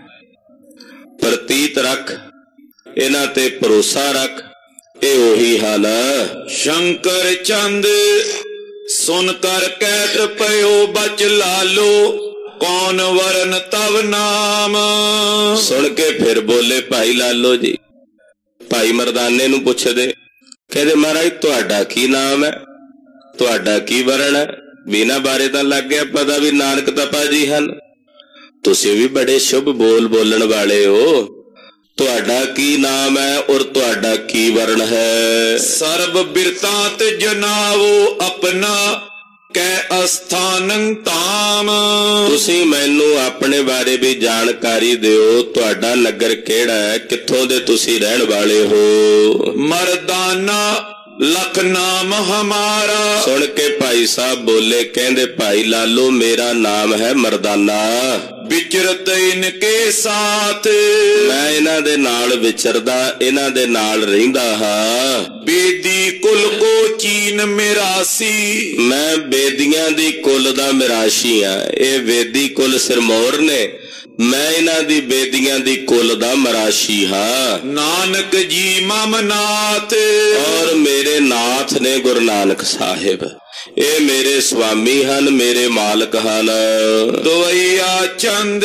ਪ੍ਰਤੀਤ ਰੱਖ, ਇਹਨਾਂ ਤੇ ਭਰੋਸਾ ਰੱਖ, ਇਹ ਉਹੀ ਹਨ। ਸ਼ੰਕਰ ਚੰਦ ਸੁਨ ਕਰ ਕਹਿਤ ਪਇਓ ਬਚ ਲਾਲੋ, ਕੌਣ ਵਰਨ ਤਵ ਨਾਮ। ਸੁਣ ਕੇ ਫਿਰ ਬੋਲੇ ਭਾਈ ਲਾਲੋ ਜੀ। ਭਾਈ ਮਰਦਾਨੇ ਨੂੰ ਪੁੱਛਦੇ, ਕਹਿੰਦੇ ਮਹਾਰਾਜ ਤੁਹਾਡਾ ਕੀ ਨਾਮ ਹੈ, ਤੁਹਾਡਾ ਕੀ ਵਰਨ ਹੈ। ਬਿਨਾਂ ਬਾਰੇ ਤਾਂ ਲੱਗ ਗਿਆ ਪਤਾ ਵੀ ਨਾਨਕ ਤਪਾ ਜੀ ਹਨ। ਤੁਸੀਂ ਵੀ ਬੜੇ ਸ਼ੁਭ ਬੋਲ ਬੋਲਣ ਵਾਲੇ ਹੋ। ਤੁਹਾਡਾ ਕੀ ਨਾਮ ਹੈ ਔਰ ਤੁਹਾਡਾ ਕੀ ਵਰਨ ਹੈ। ਸਰਬ ਬਿਰਤਾਂਤ ਜਨਾਵੋ ਆਪਣਾ, ਕੈ ਅਸਥਾਨੰ ਤਾਮ। ਤੁਸੀਂ ਮੈਨੂੰ ਆਪਣੇ ਬਾਰੇ ਵੀ ਜਾਣਕਾਰੀ ਦਿਓ। ਤੁਹਾਡਾ ਨਗਰ ਕਿਹੜਾ ਹੈ, ਕਿੱਥੋਂ ਦੇ ਤੁਸੀਂ ਰਹਿਣ ਵਾਲੇ ਹੋ। ਮਰਦਾਨਾ ਲਖ ਨਾਮ ਹਮਾਰਾ। ਸੁਣ ਕੇ ਭਾਈ ਸਾਹਿਬ ਬੋਲੇ, ਕਹਿੰਦੇ ਭਾਈ ਲਾਲੋ ਮੇਰਾ ਨਾਮ ਹੈ ਮਰਦਾਨਾ। ਵਿਚਰਤ ਇਨਕੇ ਸਾਥ, ਮੈਂ ਇਹਨਾਂ ਦੇ ਨਾਲ ਵਿਚਰਦਾ, ਇਹਨਾਂ ਦੇ ਨਾਲ ਰਹਿੰਦਾ ਹਾਂ। ਬੇਦੀ ਕੁਲ ਕੋ ਚੀਨ ਮਿਰਾਸੀ, ਮੈਂ ਬੇਦੀਆਂ ਦੀ ਕੁਲ ਦਾ ਮਿਰਾਸ਼ੀ ਆ। ਇਹ ਵੇਦੀ ਕੁਲ ਸਿਰਮੌਰ ਨੇ मैं इन्हां दी बेदियां दी कुल दा मराशी हाँ। नानक जी मम नाथ, और मेरे नाथ ने गुरु नानक साहिब, ये मेरे स्वामी हन, मेरे मालक हन। दोइया चंद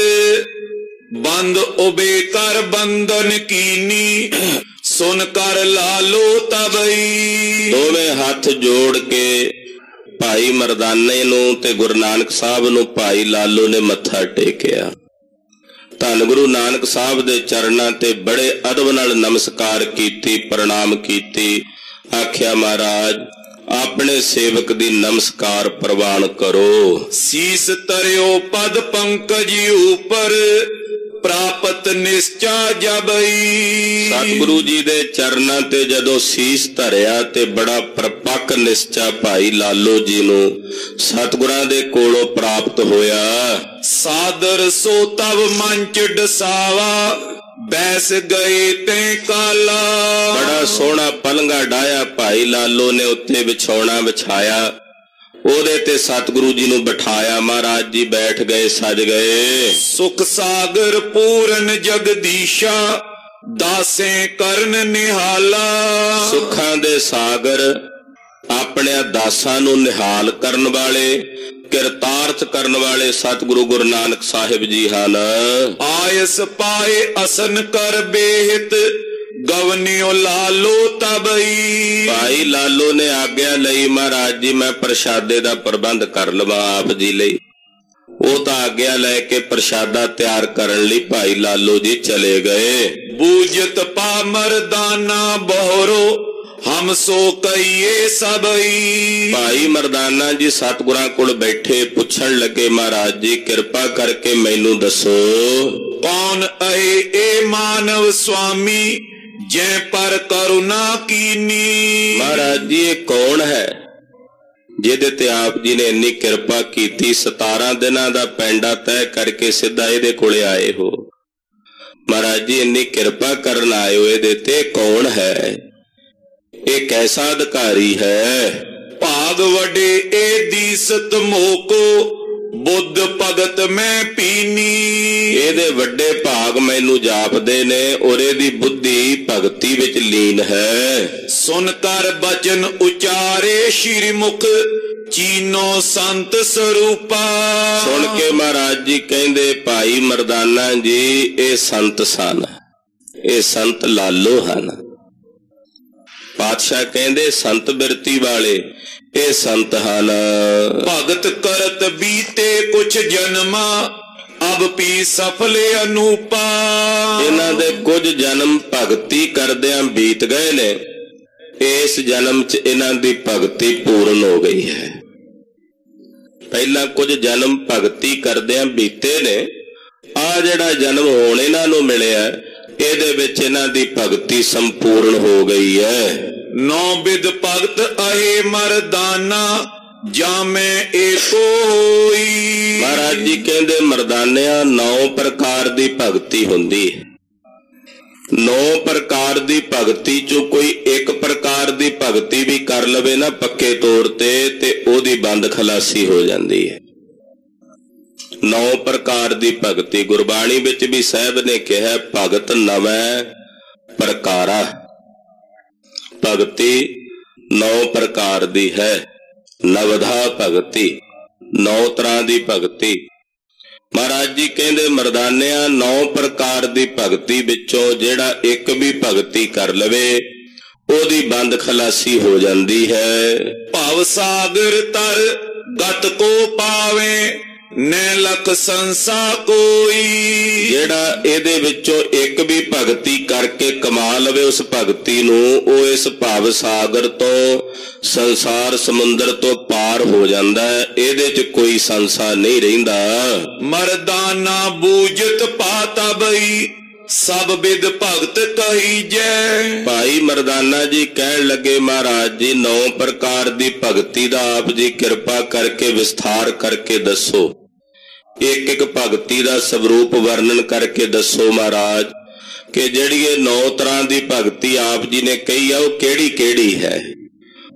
बंद उबे कर बंधन कीनी, सुन कर लालो तबई। दोवें हथ जोड़ के भाई मरदाने नूं ते गुरु नानक साहब नूं भाई लालो ने मत्था टेकिया। धन गुरु नानक साहब दे चरणां ते बड़े अदब नाल नमस्कार कीती, प्रणाम कीती। आख्या महाराज अपने सेवक दी नमस्कार प्रवान करो। शीस तरियो पद पंकज ऊपर, प्रापत निश्चा जबई। सतगुरु जी दे चरणां ते जदों शीस धरिया ते बड़ा प्रपक्क निश्चा भाई लालो जी नूं सतगुरां दे कोलों प्राप्त होया। सादर सो तब मंच डसावा, बैस गए ते काला। बड़ा सोहना पलंगा डाया भाई लालो ने, उत्ते विछौना विछाया, ओदे ते सतगुरु जी नूं बिठाया। महाराज जी बैठ गए, सज गए। सुख सागर पूरन जगदीशा, दासे करन निहाला। सुखां दे सागर अपने दासां नूं निहाल करन वाले, किरतार्थ करन वाले सतगुरु गुरु नानक साहिब जी हन। आयस पाए असन कर बेहित, गवनियो लालो तबई। भाई लालो ने आग्या लई, महाराज जी मैं प्रशादे दा प्रबंध कर लवां आप जी लई। वो तो आग्या लैके प्रशादा तैयार करन लई भाई लालो जी चले गए। बूझत पा मरदाना बहरो, हम सो कहिए सबई। भाई मरदाना जी सतगुरां कोल बैठे, पुछण लगे महाराज जी किरपा करके मैनू दसो, कौन अहे ए मानव स्वामी, जै पर करुणा कीनी। महाराज जी ये कौन है जिहदे ते आप जी ने इन्नी किरपा कीती, सतारा दिनां दा पैंडा तय करके सीधा इहदे कोले आए हो। महाराज जी इन्नी किरपा करन आए हो, इहदे ते कौन है, ये कैसा अधिकारी है। भाग वडे ए दीसत मोको, बुद्ध भगत मैं पीनी। ਇਹਦੇ ਵੱਡੇ ਭਾਗ ਮੈਨੂੰ ਜਾਪਦੇ ਨੇ, ਔਰ ਇਹਦੀ ਬੁੱਧੀ ਭਗਤੀ ਵਿੱਚ ਲੀਨ ਹੈ। ਸੁਨ ਕਰ ਬਚਨ ਉਚਾਰੇ ਸ਼੍ਰੀ ਮੁਖ, ਚੀਨੋ ਸੰਤ ਸਰੂਪਾ। ਸੁਣ ਕੇ ਮਹਾਰਾਜ ਜੀ ਕਹਿੰਦੇ ਭਾਈ ਮਰਦਾਨਾ ਜੀ ਇਹ ਸੰਤ ਸਨ, ਇਹ ਸੰਤ ਲਾਲੋ ਹਨ। ਪਾਤਸ਼ਾਹ ਕਹਿੰਦੇ ਸੰਤ ਬਿਰਤੀ ਵਾਲੇ ਇਹ ਸੰਤ ਹਨ। ਭਗਤ ਕਰਤ ਬੀਤੇ ਕੁਛ ਜਨਮਾ, ਅਬ ਪੀ ਸਫਲੇ ਅਨੂਪਾ। ਇਹਨਾਂ ਦੇ ਕੁਝ ਜਨਮ ਭਗਤੀ ਕਰਦਿਆਂ ਬੀਤ ਗਏ ਨੇ, ਇਸ ਜਨਮ ਚ ਇਹਨਾਂ ਦੀ ਭਗਤੀ ਪੂਰਨ ਹੋ ਗਈ ਹੈ। ਪਹਿਲਾਂ ਕੁਝ ਜਨਮ ਭਗਤੀ ਕਰਦਿਆਂ ਬੀਤੇ ਨੇ, ਆ ਜਿਹੜਾ ਜਨਮ ਹੁਣ ਇਹਨਾਂ ਨੂੰ ਮਿਲਿਆ ਇਹਦੇ ਵਿੱਚ ਇਹਨਾਂ ਦੀ ਭਗਤੀ ਸੰਪੂਰਨ ਹੋ ਗਈ ਹੈ। ਨੌ ਬਿਦ ਭਗਤ ਅਹੇ ਮਰਦਾਨਾ, ਜਾਮੇ ਏਕੋ ਹੋਈ। ਮਹਾਰਾਜ ਜੀ ਕਹਿੰਦੇ ਮਰਦਾਨਿਆਂ ਨੌ ਪ੍ਰਕਾਰ ਦੀ ਭਗਤੀ ਹੁੰਦੀ ਹੈ। ਨੌ ਪ੍ਰਕਾਰ ਦੀ ਭਗਤੀ ਚੋਂ ਕੋਈ ਇੱਕ ਪ੍ਰਕਾਰ ਦੀ ਭਗਤੀ ਵੀ ਕਰ ਲਵੇ ਨਾ ਪੱਕੇ ਤੌਰ ਤੇ, ਤੇ ਉਹਦੀ ਬੰਦ ਖਲਾਸੀ ਹੋ ਜਾਂਦੀ ਹੈ। ਨੌ ਪ੍ਰਕਾਰ ਦੀ ਭਗਤੀ ਗੁਰਬਾਣੀ ਵਿੱਚ ਵੀ ਸਾਹਿਬ ਨੇ ਕਿਹਾ, ਭਗਤ ਨਵੇਂ ਪ੍ਰਕਾਰਾ। ਭਗਤੀ ਨੌ ਪ੍ਰਕਾਰ ਦੀ ਹੈ। ਨਵਧਾ ਭਗਤੀ, ਨੌ ਤਰ੍ਹਾਂ ਦੀ ਭਗਤੀ। ਮਹਾਰਾਜ ਜੀ ਕਹਿੰਦੇ ਮਰਦਾਨਿਆਂ ਨੌ ਪ੍ਰਕਾਰ ਦੀ ਭਗਤੀ ਵਿੱਚੋਂ ਜਿਹੜਾ ਇੱਕ ਵੀ ਭਗਤੀ ਕਰ ਲਵੇ ਉਹਦੀ ਬੰਦ ਖਲਾਸੀ ਹੋ ਜਾਂਦੀ ਹੈ। ਭਵ ਸਾਗਰ ਤਰ ਗਤ ਕੋ ਪਾਵੇ, ਨੈ ਲਖ ਸੰਸਾ ਕੋਈ। ਜਿਹੜਾ ਇਹਦੇ ਵਿੱਚੋਂ ਇੱਕ ਵੀ ਭਗਤੀ ਕਰਕੇ ਕਮਾ ਲਵੇ ਉਸ ਭਗਤੀ ਨੂੰ, ਉਹ ਇਸ ਭਵ ਸਾਗਰ ਤੋਂ, ਸੰਸਾਰ ਸਮੁੰਦਰ ਤੋਂ ਪਾਰ ਹੋ ਜਾਂਦਾ ਹੈ। ਇਹਦੇ ਚ ਕੋਈ ਸੰਸਾ ਨਹੀਂ ਰਹਿੰਦਾ। ਮਰਦਾਨਾ ਬੂਝਤ ਪਾਤਾ ਬਈ, ਸਭ ਬਿਦ ਭਗਤ ਕਹੀ ਜੈ। ਭਾਈ ਮਰਦਾਨਾ ਜੀ ਕਹਿਣ ਲੱਗੇ ਮਹਾਰਾਜ ਜੀ ਨੌ ਪ੍ਰਕਾਰ ਦੀ ਭਗਤੀ ਦਾ ਆਪ ਜੀ ਕਿਰਪਾ ਕਰਕੇ ਵਿਸਥਾਰ ਕਰਕੇ ਦੱਸੋ, ਇੱਕ ਇੱਕ ਭਗਤੀ ਦਾ ਸਵਰੂਪ ਵਰਣਨ ਕਰਕੇ ਦੱਸੋ ਮਹਾਰਾਜ, ਕਿ ਜਿਹੜੀ ਇਹ ਨੌ ਤਰ੍ਹਾਂ ਦੀ ਭਗਤੀ ਆਪ ਜੀ ਨੇ ਕਹੀ ਆ ਉਹ ਕਿਹੜੀ ਕਿਹੜੀ ਹੈ।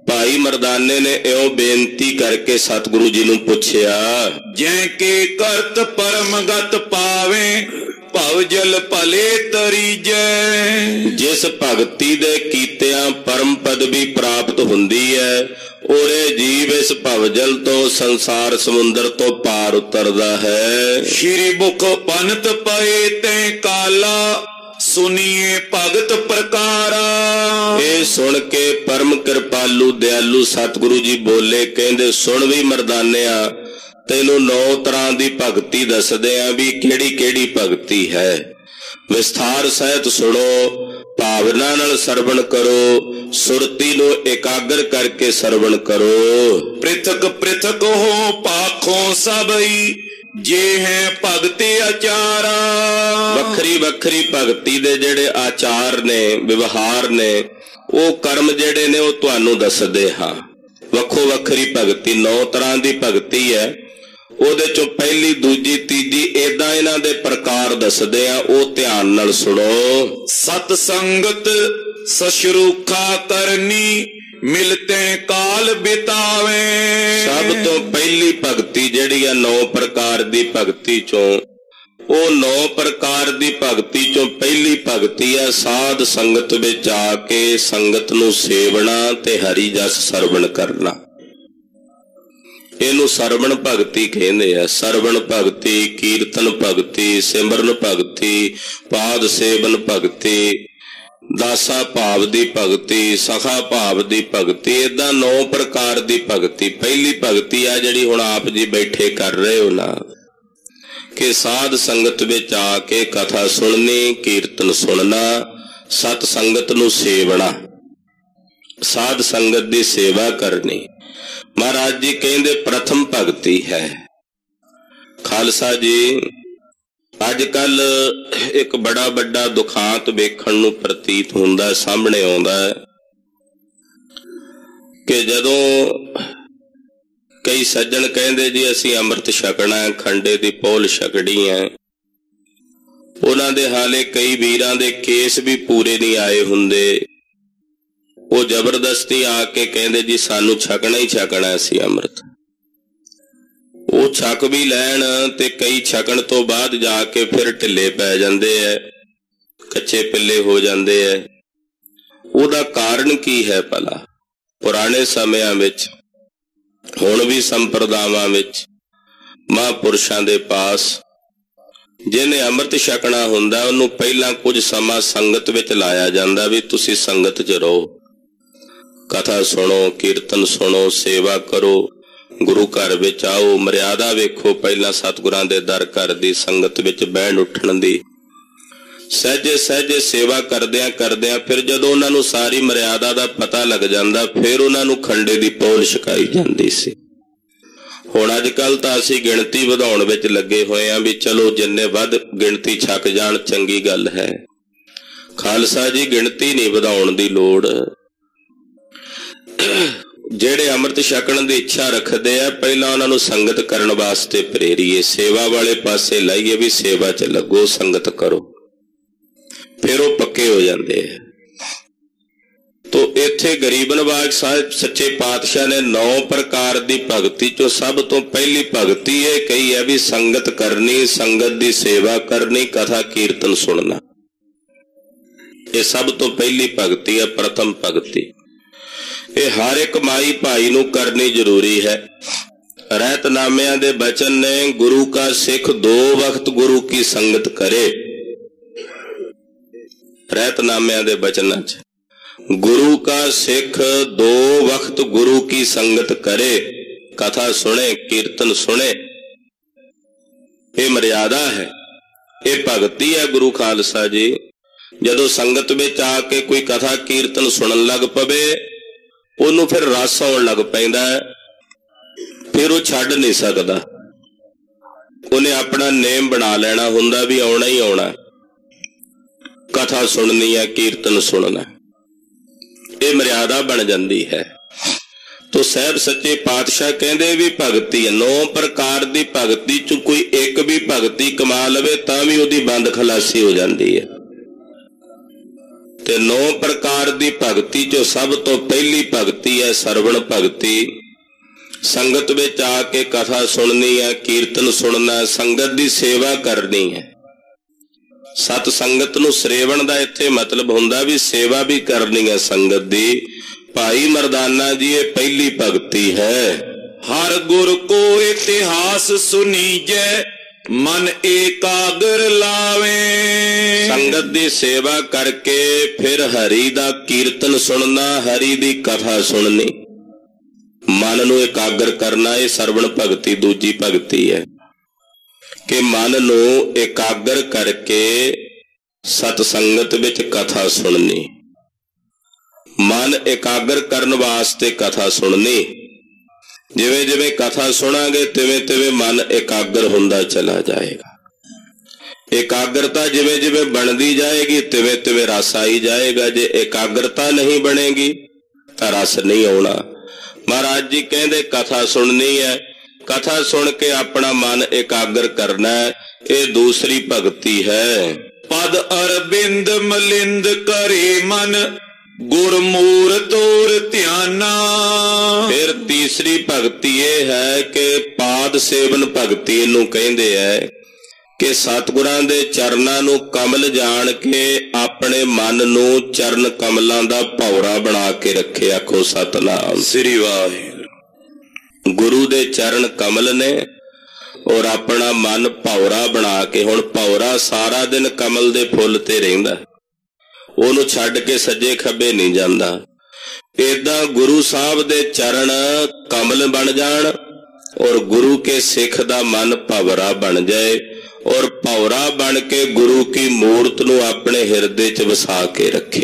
ਭਾਈ ਮਰਦਾਨੇ ਨੇ ਇਉਂ ਬੇਨਤੀ ਕਰਕੇ ਸਤਿਗੁਰੂ ਜੀ ਨੂੰ ਪੁੱਛਿਆ, ਜੈ ਕੇ ਕਰਤ ਪਰਮਗਤ ਪਾਵੇ ਭਵ ਜਲ ਭਲੇ ਤਰੀਜੈ। ਜਿਸ ਭਗਤੀ ਦੇ ਕੀਤਿਆਂ ਪਰਮ ਪਦਵੀ ਪ੍ਰਾਪਤ ਹੁੰਦੀ ਹੈ, ਉਹਦੇ ਜੀਵ ਇਸ ਭਵਜਲ ਤੋਂ ਸੰਸਾਰ ਸਮੁੰਦਰ ਤੋਂ ਪਾਰ ਉਤਰਦਾ ਹੈ। ਸ਼੍ਰੀ ਮੁਖ ਪੰਥ ਪਏ ਤੈ ਕਾਲਾ ਸੁਨੀਏ ਭਗਤ ਪ੍ਰਕਾਰਾ। ਇਹ ਸੁਣ ਕੇ ਪਰਮ ਕਿਰਪਾਲੂ ਦਿਆਲੂ ਸਤਿਗੁਰੂ ਜੀ ਬੋਲੇ, ਕਹਿੰਦੇ ਸੁਣ ਵੀ ਮਰਦਾਨਿਆ, ਤੈਨੂੰ ਨੌ ਤਰ੍ਹਾਂ ਦੀ ਭਗਤੀ ਦੱਸਦੇ ਆ ਵੀ ਕਿਹੜੀ ਕਿਹੜੀ ਭਗਤੀ ਹੈ। ਵਿਸਥਾਰ ਸਹਿਤ ਸੁਣੋ, ਭਾਵਨਾ ਨਾਲ ਸਰਵਣ ਕਰੋ, ਸੁਰਤੀ ਨੂੰ ਇਕਾਗਰ ਕਰਕੇ ਸਰਵਣ ਕਰੋ। ਪ੍ਰਿਥਕ ਪ੍ਰਿਥਕ ਹੋ ਪਾਖੋਂ ਸਭਈ ਜੇ ਹੈ ਭਗਤੀ ਆਚਾਰਾ। ਵੱਖਰੀ ਵੱਖਰੀ ਭਗਤੀ ਦੇ ਜਿਹੜੇ ਆਚਾਰ ਨੇ, ਵਿਵਹਾਰ ਨੇ, ਉਹ ਕਰਮ ਜਿਹੜੇ ਨੇ ਉਹ ਤੁਹਾਨੂੰ ਦੱਸਦੇ ਹਾਂ। ਵੱਖੋ ਵੱਖਰੀ ਭਗਤੀ ਨੌ ਤਰ੍ਹਾਂ ਦੀ ਭਗਤੀ ਹੈ, ਉਹਦੇ ਚੋਂ ਪਹਿਲੀ ਦੂਜੀ ਤੀਜੀ ਏਦਾਂ ਇਹਨਾਂ ਦੇ ਪ੍ਰਕਾਰ ਦੱਸਦੇ ਆ, ਉਹ ਧਿਆਨ ਨਾਲ ਸੁਣੋ। ਸਤ ਸੰਗਤ ਸਸ਼ਰੂਖਾ ਕਰਨੀ ਮਿਲਤੇ ਕਾਲ ਬਿਤਾਵੇ। ਸਭ ਤੋਂ ਪਹਿਲੀ ਭਗਤੀ ਜਿਹੜੀ ਆ ਨੌ ਪ੍ਰਕਾਰ ਦੀ ਭਗਤੀ ਚੋਂ, ਉਹ ਨੌ ਪ੍ਰਕਾਰ ਦੀ ਭਗਤੀ ਚੋਂ ਪਹਿਲੀ ਭਗਤੀ ਆ ਸਾਧ ਸੰਗਤ ਵਿੱਚ ਆ ਕੇ ਸੰਗਤ ਨੂੰ ਸੇਵਣਾ ਤੇ ਹਰੀ ਜਸ ਸਰਵਣ ਕਰਨਾ। ਇਹਨੂੰ ਸਰਵਣ ਭਗਤੀ ਕਹਿੰਦੇ ਆ। ਸਰਵਣ ਭਗਤੀ, ਕੀਰਤਨ ਭਗਤੀ, ਸਿਮਰਨ ਭਗਤੀ, ਪਾਦ ਸੇਵਨ ਭਗਤੀ, ਦਾਸਾ ਭਾਵ ਦੀ ਭਗਤੀ, ਸਖਾ ਭਾਵ ਦੀ ਭਗਤੀ, ਏਦਾਂ ਨੌ ਪ੍ਰਕਾਰ ਦੀ ਭਗਤੀ। ਪਹਿਲੀ ਭਗਤੀ ਆ ਜਿਹੜੀ ਹੁਣ ਆਪ ਜੀ ਬੈਠੇ ਕਰ ਰਹੇ ਹੋ ਨਾ, ਕਿ ਸਾਧ ਸੰਗਤ ਵਿੱਚ ਆ ਕੇ ਕਥਾ ਸੁਣਨੀ, ਕੀਰਤਨ ਸੁਣਨਾ, ਸਤ ਸੰਗਤ ਨੂੰ ਸੇਵਣਾ, ਸਾਧ ਸੰਗਤ ਦੀ ਸੇਵਾ ਕਰਨੀ। ਮਹਾਰਾਜ ਜੀ ਕਹਿੰਦੇ ਪ੍ਰਥਮ ਭਗਤੀ ਹੈ। ਖਾਲਸਾ ਜੀ, ਅੱਜ ਕੱਲ ਇੱਕ ਬੜਾ ਵੱਡਾ ਦੁਖਾਂਤ ਵੇਖਣ ਨੂੰ ਪ੍ਰਤੀਤ ਹੁੰਦਾ, ਸਾਹਮਣੇ ਆਉਂਦਾ ਹੈ ਕਿ ਜਦੋਂ ਕਈ ਸੱਜਣ ਕਹਿੰਦੇ ਜੀ ਅਸੀਂ ਅੰਮ੍ਰਿਤ ਛਕਣਾ, ਖੰਡੇ ਦੀ ਪੋਲ ਛਕਣੀ ਹੈ, ਉਹਨਾਂ ਦੇ ਹਾਲੇ ਕਈ ਵੀਰਾਂ ਦੇ ਕੇਸ ਵੀ ਪੂਰੇ ਨਹੀਂ ਆਏ ਹੁੰਦੇ, ਉਹ ਜ਼ਬਰਦਸਤੀ ਆ ਕੇ ਕਹਿੰਦੇ ਜੀ ਸਾਨੂੰ ਛਕਣਾ ਹੀ ਛਕਣਾ ਸੀ ਅੰਮ੍ਰਿਤ। ਉਹ ਛਕ ਵੀ ਲੈਣ ਤੇ ਕਈ ਛਕਣ ਤੋਂ ਬਾਅਦ ਜਾ ਕੇ ਫਿਰ ਢਿੱਲੇ ਪੈ ਜਾਂਦੇ ਐ, ਕੱਚੇ ਪਿੱਲੇ ਹੋ ਜਾਂਦੇ ਐ। ਉਹਦਾ ਕਾਰਨ ਕੀ ਹੈ ਭਲਾ? ਪੁਰਾਣੇ ਸਮਿਆਂ ਵਿੱਚ, ਹੁਣ ਵੀ ਸੰਪਰਦਾਵਾਂ ਵਿੱਚ, ਮਹਾਂਪੁਰਸ਼ਾਂ ਦੇ ਪਾਸ ਜਿਹਨੇ ਅੰਮ੍ਰਿਤ ਛਕਣਾ ਹੁੰਦਾ ਉਹਨੂੰ ਪਹਿਲਾਂ ਕੁਝ ਸਮਾਂ ਸੰਗਤ ਵਿੱਚ ਲਾਇਆ ਜਾਂਦਾ ਵੀ ਤੁਸੀਂ ਸੰਗਤ 'ਚ ਰਹੋ, ਕਥਾ ਸੁਣੋ, ਕੀਰਤਨ ਸੁਣੋ, ਸੇਵਾ ਕਰੋ, ਗੁਰੂ ਘਰ ਵਿੱਚ ਆਓ, ਮਰਿਆਦਾ ਵੇਖੋ ਪਹਿਲਾਂ ਸਤਿਗੁਰਾਂ ਦੇ ਦਰ ਘਰ ਦੀ, ਸੰਗਤ ਵਿੱਚ ਬਹਿਣ ਉੱਠਣ ਦੀ। ਸਹਿਜੇ ਸਹਿਜੇ ਸੇਵਾ ਕਰਦਿਆਂ ਕਰਦਿਆਂ ਫਿਰ ਜਦੋਂ ਉਹਨਾਂ ਨੂੰ ਸਾਰੀ ਮਰਿਆਦਾ ਦਾ ਪਤਾ ਲੱਗ ਜਾਂਦਾ, ਫਿਰ ਉਹਨਾਂ ਨੂੰ ਖੰਡੇ ਦੀ ਪੌਲ ਛਕਾਈ ਜਾਂਦੀ ਸੀ। ਹੁਣ ਅੱਜ ਕੱਲ ਤਾਂ ਅਸੀਂ ਗਿਣਤੀ ਵਧਾਉਣ ਵਿੱਚ ਲੱਗੇ ਹੋਏ ਆਂ ਵੀ ਚਲੋ ਜਿੰਨੇ ਵੱਧ ਗਿਣਤੀ ਛਕ ਜਾਣ ਚੰਗੀ ਗੱਲ ਹੈ। ਖਾਲਸਾ ਜੀ, ਗਿਣਤੀ ਨਹੀਂ ਵਧਾਉਣ ਦੀ ਲੋੜ। ਜਿਹੜੇ ਅੰਮ੍ਰਿਤ ਛਕਣ ਦੀ ਇੱਛਾ ਰੱਖਦੇ ਆ, ਪਹਿਲਾਂ ਉਹਨਾਂ ਨੂੰ ਸੰਗਤ ਕਰਨ ਵਾਸਤੇ ਪ੍ਰੇਰੀਏ, ਸੇਵਾ ਵਾਲੇ ਪਾਸੇ ਲਾਈਏ ਵੀ ਸੇਵਾ 'ਚ ਲੱਗੋ, ਸੰਗਤ ਕਰੋ, ਫਿਰ ਉਹ ਪੱਕੇ ਹੋ ਜਾਂਦੇ ਆ। ਤੋ ਇੱਥੇ ਗਰੀਬ ਨਵਾਜ ਸਾਹਿਬ ਸੱਚੇ ਪਾਤਸ਼ਾਹ ਨੇ ਨੌ ਪ੍ਰਕਾਰ ਦੀ ਭਗਤੀ ਚੋਂ ਸਭ ਤੋਂ ਪਹਿਲੀ ਭਗਤੀ ਇਹ ਕਹੀ ਹੈ ਵੀ ਸੰਗਤ ਕਰਨੀ, ਸੰਗਤ ਦੀ ਸੇਵਾ ਕਰਨੀ, ਕਥਾ ਕੀਰਤਨ ਸੁਣਨਾ। ਇਹ ਸਭ ਤੋਂ ਪਹਿਲੀ ਭਗਤੀ ਹੈ, ਪ੍ਰਥਮ ਭਗਤੀ। ਇਹ ਹਰ ਇੱਕ ਮਾਈ ਭਾਈ ਨੂੰ ਕਰਨੀ ਜ਼ਰੂਰੀ ਹੈ। ਰਹਿਤਨਾਮਿਆਂ ਦੇ ਬਚਨ ਨੇ, ਗੁਰੂ ਕਾ ਸਿੱਖ ਦੋ ਵਕਤ ਗੁਰੂ ਕੀ ਸੰਗਤ ਕਰੇ। ਰਹਿਤਨਾਮਿਆਂ ਦੇ ਬਚਨਾਂ 'ਚ ਗੁਰੂ ਕਾ ਸਿੱਖ ਦੋ ਵਕਤ ਗੁਰੂ ਕੀ ਸੰਗਤ ਕਰੇ, ਕਥਾ ਸੁਣੇ, ਕੀਰਤਨ ਸੁਣੇ। ਇਹ ਮਰਿਆਦਾ ਹੈ, ਇਹ ਭਗਤੀ ਹੈ। ਗੁਰੂ ਖਾਲਸਾ ਜੀ ਜਦੋਂ ਸੰਗਤ ਵਿੱਚ ਆ ਕੇ ਕੋਈ ਕਥਾ ਕੀਰਤਨ ਸੁਣਨ ਲੱਗ ਪਵੇ, ਉਹਨੂੰ ਫਿਰ ਰਸ ਆਉਣ ਲੱਗ ਪੈਂਦਾ, ਫਿਰ ਉਹ ਛੱਡ ਨਹੀਂ ਸਕਦਾ। ਉਹਨੇ ਆਪਣਾ ਨੇਮ ਬਣਾ ਲੈਣਾ ਹੁੰਦਾ ਵੀ ਆਉਣਾ ਹੀ ਆਉਣਾ, ਕਥਾ ਸੁਣਨੀ ਹੈ, ਕੀਰਤਨ ਸੁਣਨਾ। ਇਹ ਮਰਿਆਦਾ ਬਣ ਜਾਂਦੀ ਹੈ। ਤੋ ਸਾਹਿਬ ਸੱਚੇ ਪਾਤਸ਼ਾਹ ਕਹਿੰਦੇ ਵੀ ਭਗਤੀ ਹੈ, ਨੌ ਪ੍ਰਕਾਰ ਦੀ ਭਗਤੀ ਚ ਕੋਈ ਇੱਕ ਵੀ ਭਗਤੀ ਕਮਾ ਲਵੇ ਤਾਂ ਵੀ ਉਹਦੀ ਬੰਦ ਖਲਾਸੀ ਹੋ ਜਾਂਦੀ ਹੈ। ਤੇ ਨੌ ਪ੍ਰਕਾਰ ਦੀ ਭਗਤੀ ਚੋਂ ਸਭ ਤੋਂ ਪਹਿਲੀ ਭਗਤੀ ਹੈ ਸਰਵਣ ਭਗਤੀ। ਸੰਗਤ ਵਿੱਚ ਆ ਕੇ ਕਥਾ ਸੁਣਨੀ ਹੈ, ਕੀਰਤਨ ਸੁਣਨਾ ਹੈ, ਸੰਗਤ ਦੀ ਸੇਵਾ ਕਰਨੀ ਹੈ। ਸਤ ਸੰਗਤ ਨੂੰ ਸਰੇਵਣ ਦਾ ਇੱਥੇ ਮਤਲਬ ਹੁੰਦਾ ਵੀ ਸੇਵਾ ਵੀ ਕਰਨੀ ਹੈ ਸੰਗਤ ਦੀ। ਭਾਈ ਮਰਦਾਨਾ ਜੀ ਇਹ ਪਹਿਲੀ ਭਗਤੀ ਹੈ। ਹਰ ਗੁਰ ਕੋ ਇਤਿਹਾਸ ਸੁਨੀਜੈ ਮਨ ਏਕਾਗਰ ਲਾਵੇ। ਸੰਗਤ ਦੀ ਸੇਵਾ ਕਰਕੇ ਫਿਰ ਹਰੀ ਦਾ ਕੀਰਤਨ ਸੁਣਨਾ, ਹਰੀ ਦੀ ਕਥਾ ਸੁਣਨੀ, ਮਨ ਨੂੰ ਇਕਾਗਰ ਕਰਨਾ। ਇਹ ਸਰਵਣ ਭਗਤੀ ਦੂਜੀ ਭਗਤੀ ਹੈ ਕਿ ਮਨ ਨੂੰ ਇਕਾਗਰ ਕਰਕੇ ਸਤ ਸੰਗਤ ਵਿੱਚ ਕਥਾ ਸੁਣਨੀ। ਮਨ ਇਕਾਗਰ ਕਰਨ ਵਾਸਤੇ ਕਥਾ ਸੁਣਨੀ। ਜਿਵੇਂ ਜਿਵੇਂ ਕਥਾ ਸੁਣਾਂਗੇ ਤਿਵੇਂ ਤਿਵੇਂ ਮਨ ਇਕਾਗਰ ਹੁੰਦਾ ਚਲਾ ਜਾਏਗਾ। ਇਕਾਗਰਤਾ ਜਿਵੇਂ ਜਿਵੇਂ ਬਣਦੀ ਜਾਏਗੀ ਤਿਵੇਂ ਤਿਵੇਂ ਰਸ ਆਈ ਜਾਏਗਾ। ਜੇ ਇਕਾਗਰਤਾ ਨਹੀਂ ਬਣੇਗੀ ਤਾਂ ਰਸ ਨਹੀਂ ਆਉਣਾ। ਮਹਾਰਾਜ ਜੀ ਕਹਿੰਦੇ ਕਥਾ ਸੁਣਨੀ ਹੈ, ਕਥਾ ਸੁਣ ਕੇ ਆਪਣਾ ਮਨ ਇਕਾਗਰ ਕਰਨਾ ਹੈ। ਇਹ ਦੂਸਰੀ ਭਗਤੀ ਹੈ। ਪਦ ਅਰਬਿੰਦ ਮਲਿੰਦ ਕਰੇ ਮਨ ਗੁਰਮੂਰਤ ਔਰ ਧਿਆਨਾ। ਫਿਰ ਤੀਸਰੀ ਭਗਤੀ ਇਹ ਹੈ ਕਿ ਪਾਦ ਸੇਵਨ ਭਗਤੀ ਇਹਨੂੰ ਕਹਿੰਦੇ ਹੈ ਕਿ ਸਤਿਗੁਰਾਂ ਦੇ ਚਰਨਾਂ ਨੂੰ ਕਮਲ ਜਾਣ ਕੇ ਆਪਣੇ ਮਨ ਨੂੰ ਚਰਨ ਕਮਲਾਂ ਦਾ ਭੌਰਾ ਬਣਾ ਕੇ ਰੱਖੇ। ਆਖੋ ਸਤਿਨਾਮ ਸ੍ਰੀ ਵਾਹਿਗੁਰੂ। ਗੁਰੂ ਦੇ ਚਰਨ ਕਮਲ ਨੇ ਔਰ ਆਪਣਾ ਮਨ ਭੌਰਾ ਬਣਾ ਕੇ। ਹੁਣ ਭੌਰਾ ਸਾਰਾ ਦਿਨ ਕਮਲ ਦੇ ਫੁੱਲ ਤੇ ਰਹਿੰਦਾ, ਉਹਨੂੰ ਛੱਡ ਕੇ ਸੱਜੇ ਖੱਬੇ ਨਹੀਂ ਜਾਂਦਾ। ਏਦਾਂ ਗੁਰੂ ਸਾਹਿਬ ਦੇ ਚਰਨ ਕਮਲ ਬਣ ਜਾਣ ਔਰ ਗੁਰੂ ਕੇ ਸਿੱਖ ਦਾ ਮਨ ਭਵਰਾ ਬਣ ਜਾਏ ਔਰ ਭੌਰਾ ਬਣ ਕੇ ਗੁਰੂ ਕੀ ਮੂਰਤ ਨੂੰ ਆਪਣੇ ਹਿਰਦੇ ਚ ਵਸਾ ਕੇ ਰੱਖੇ।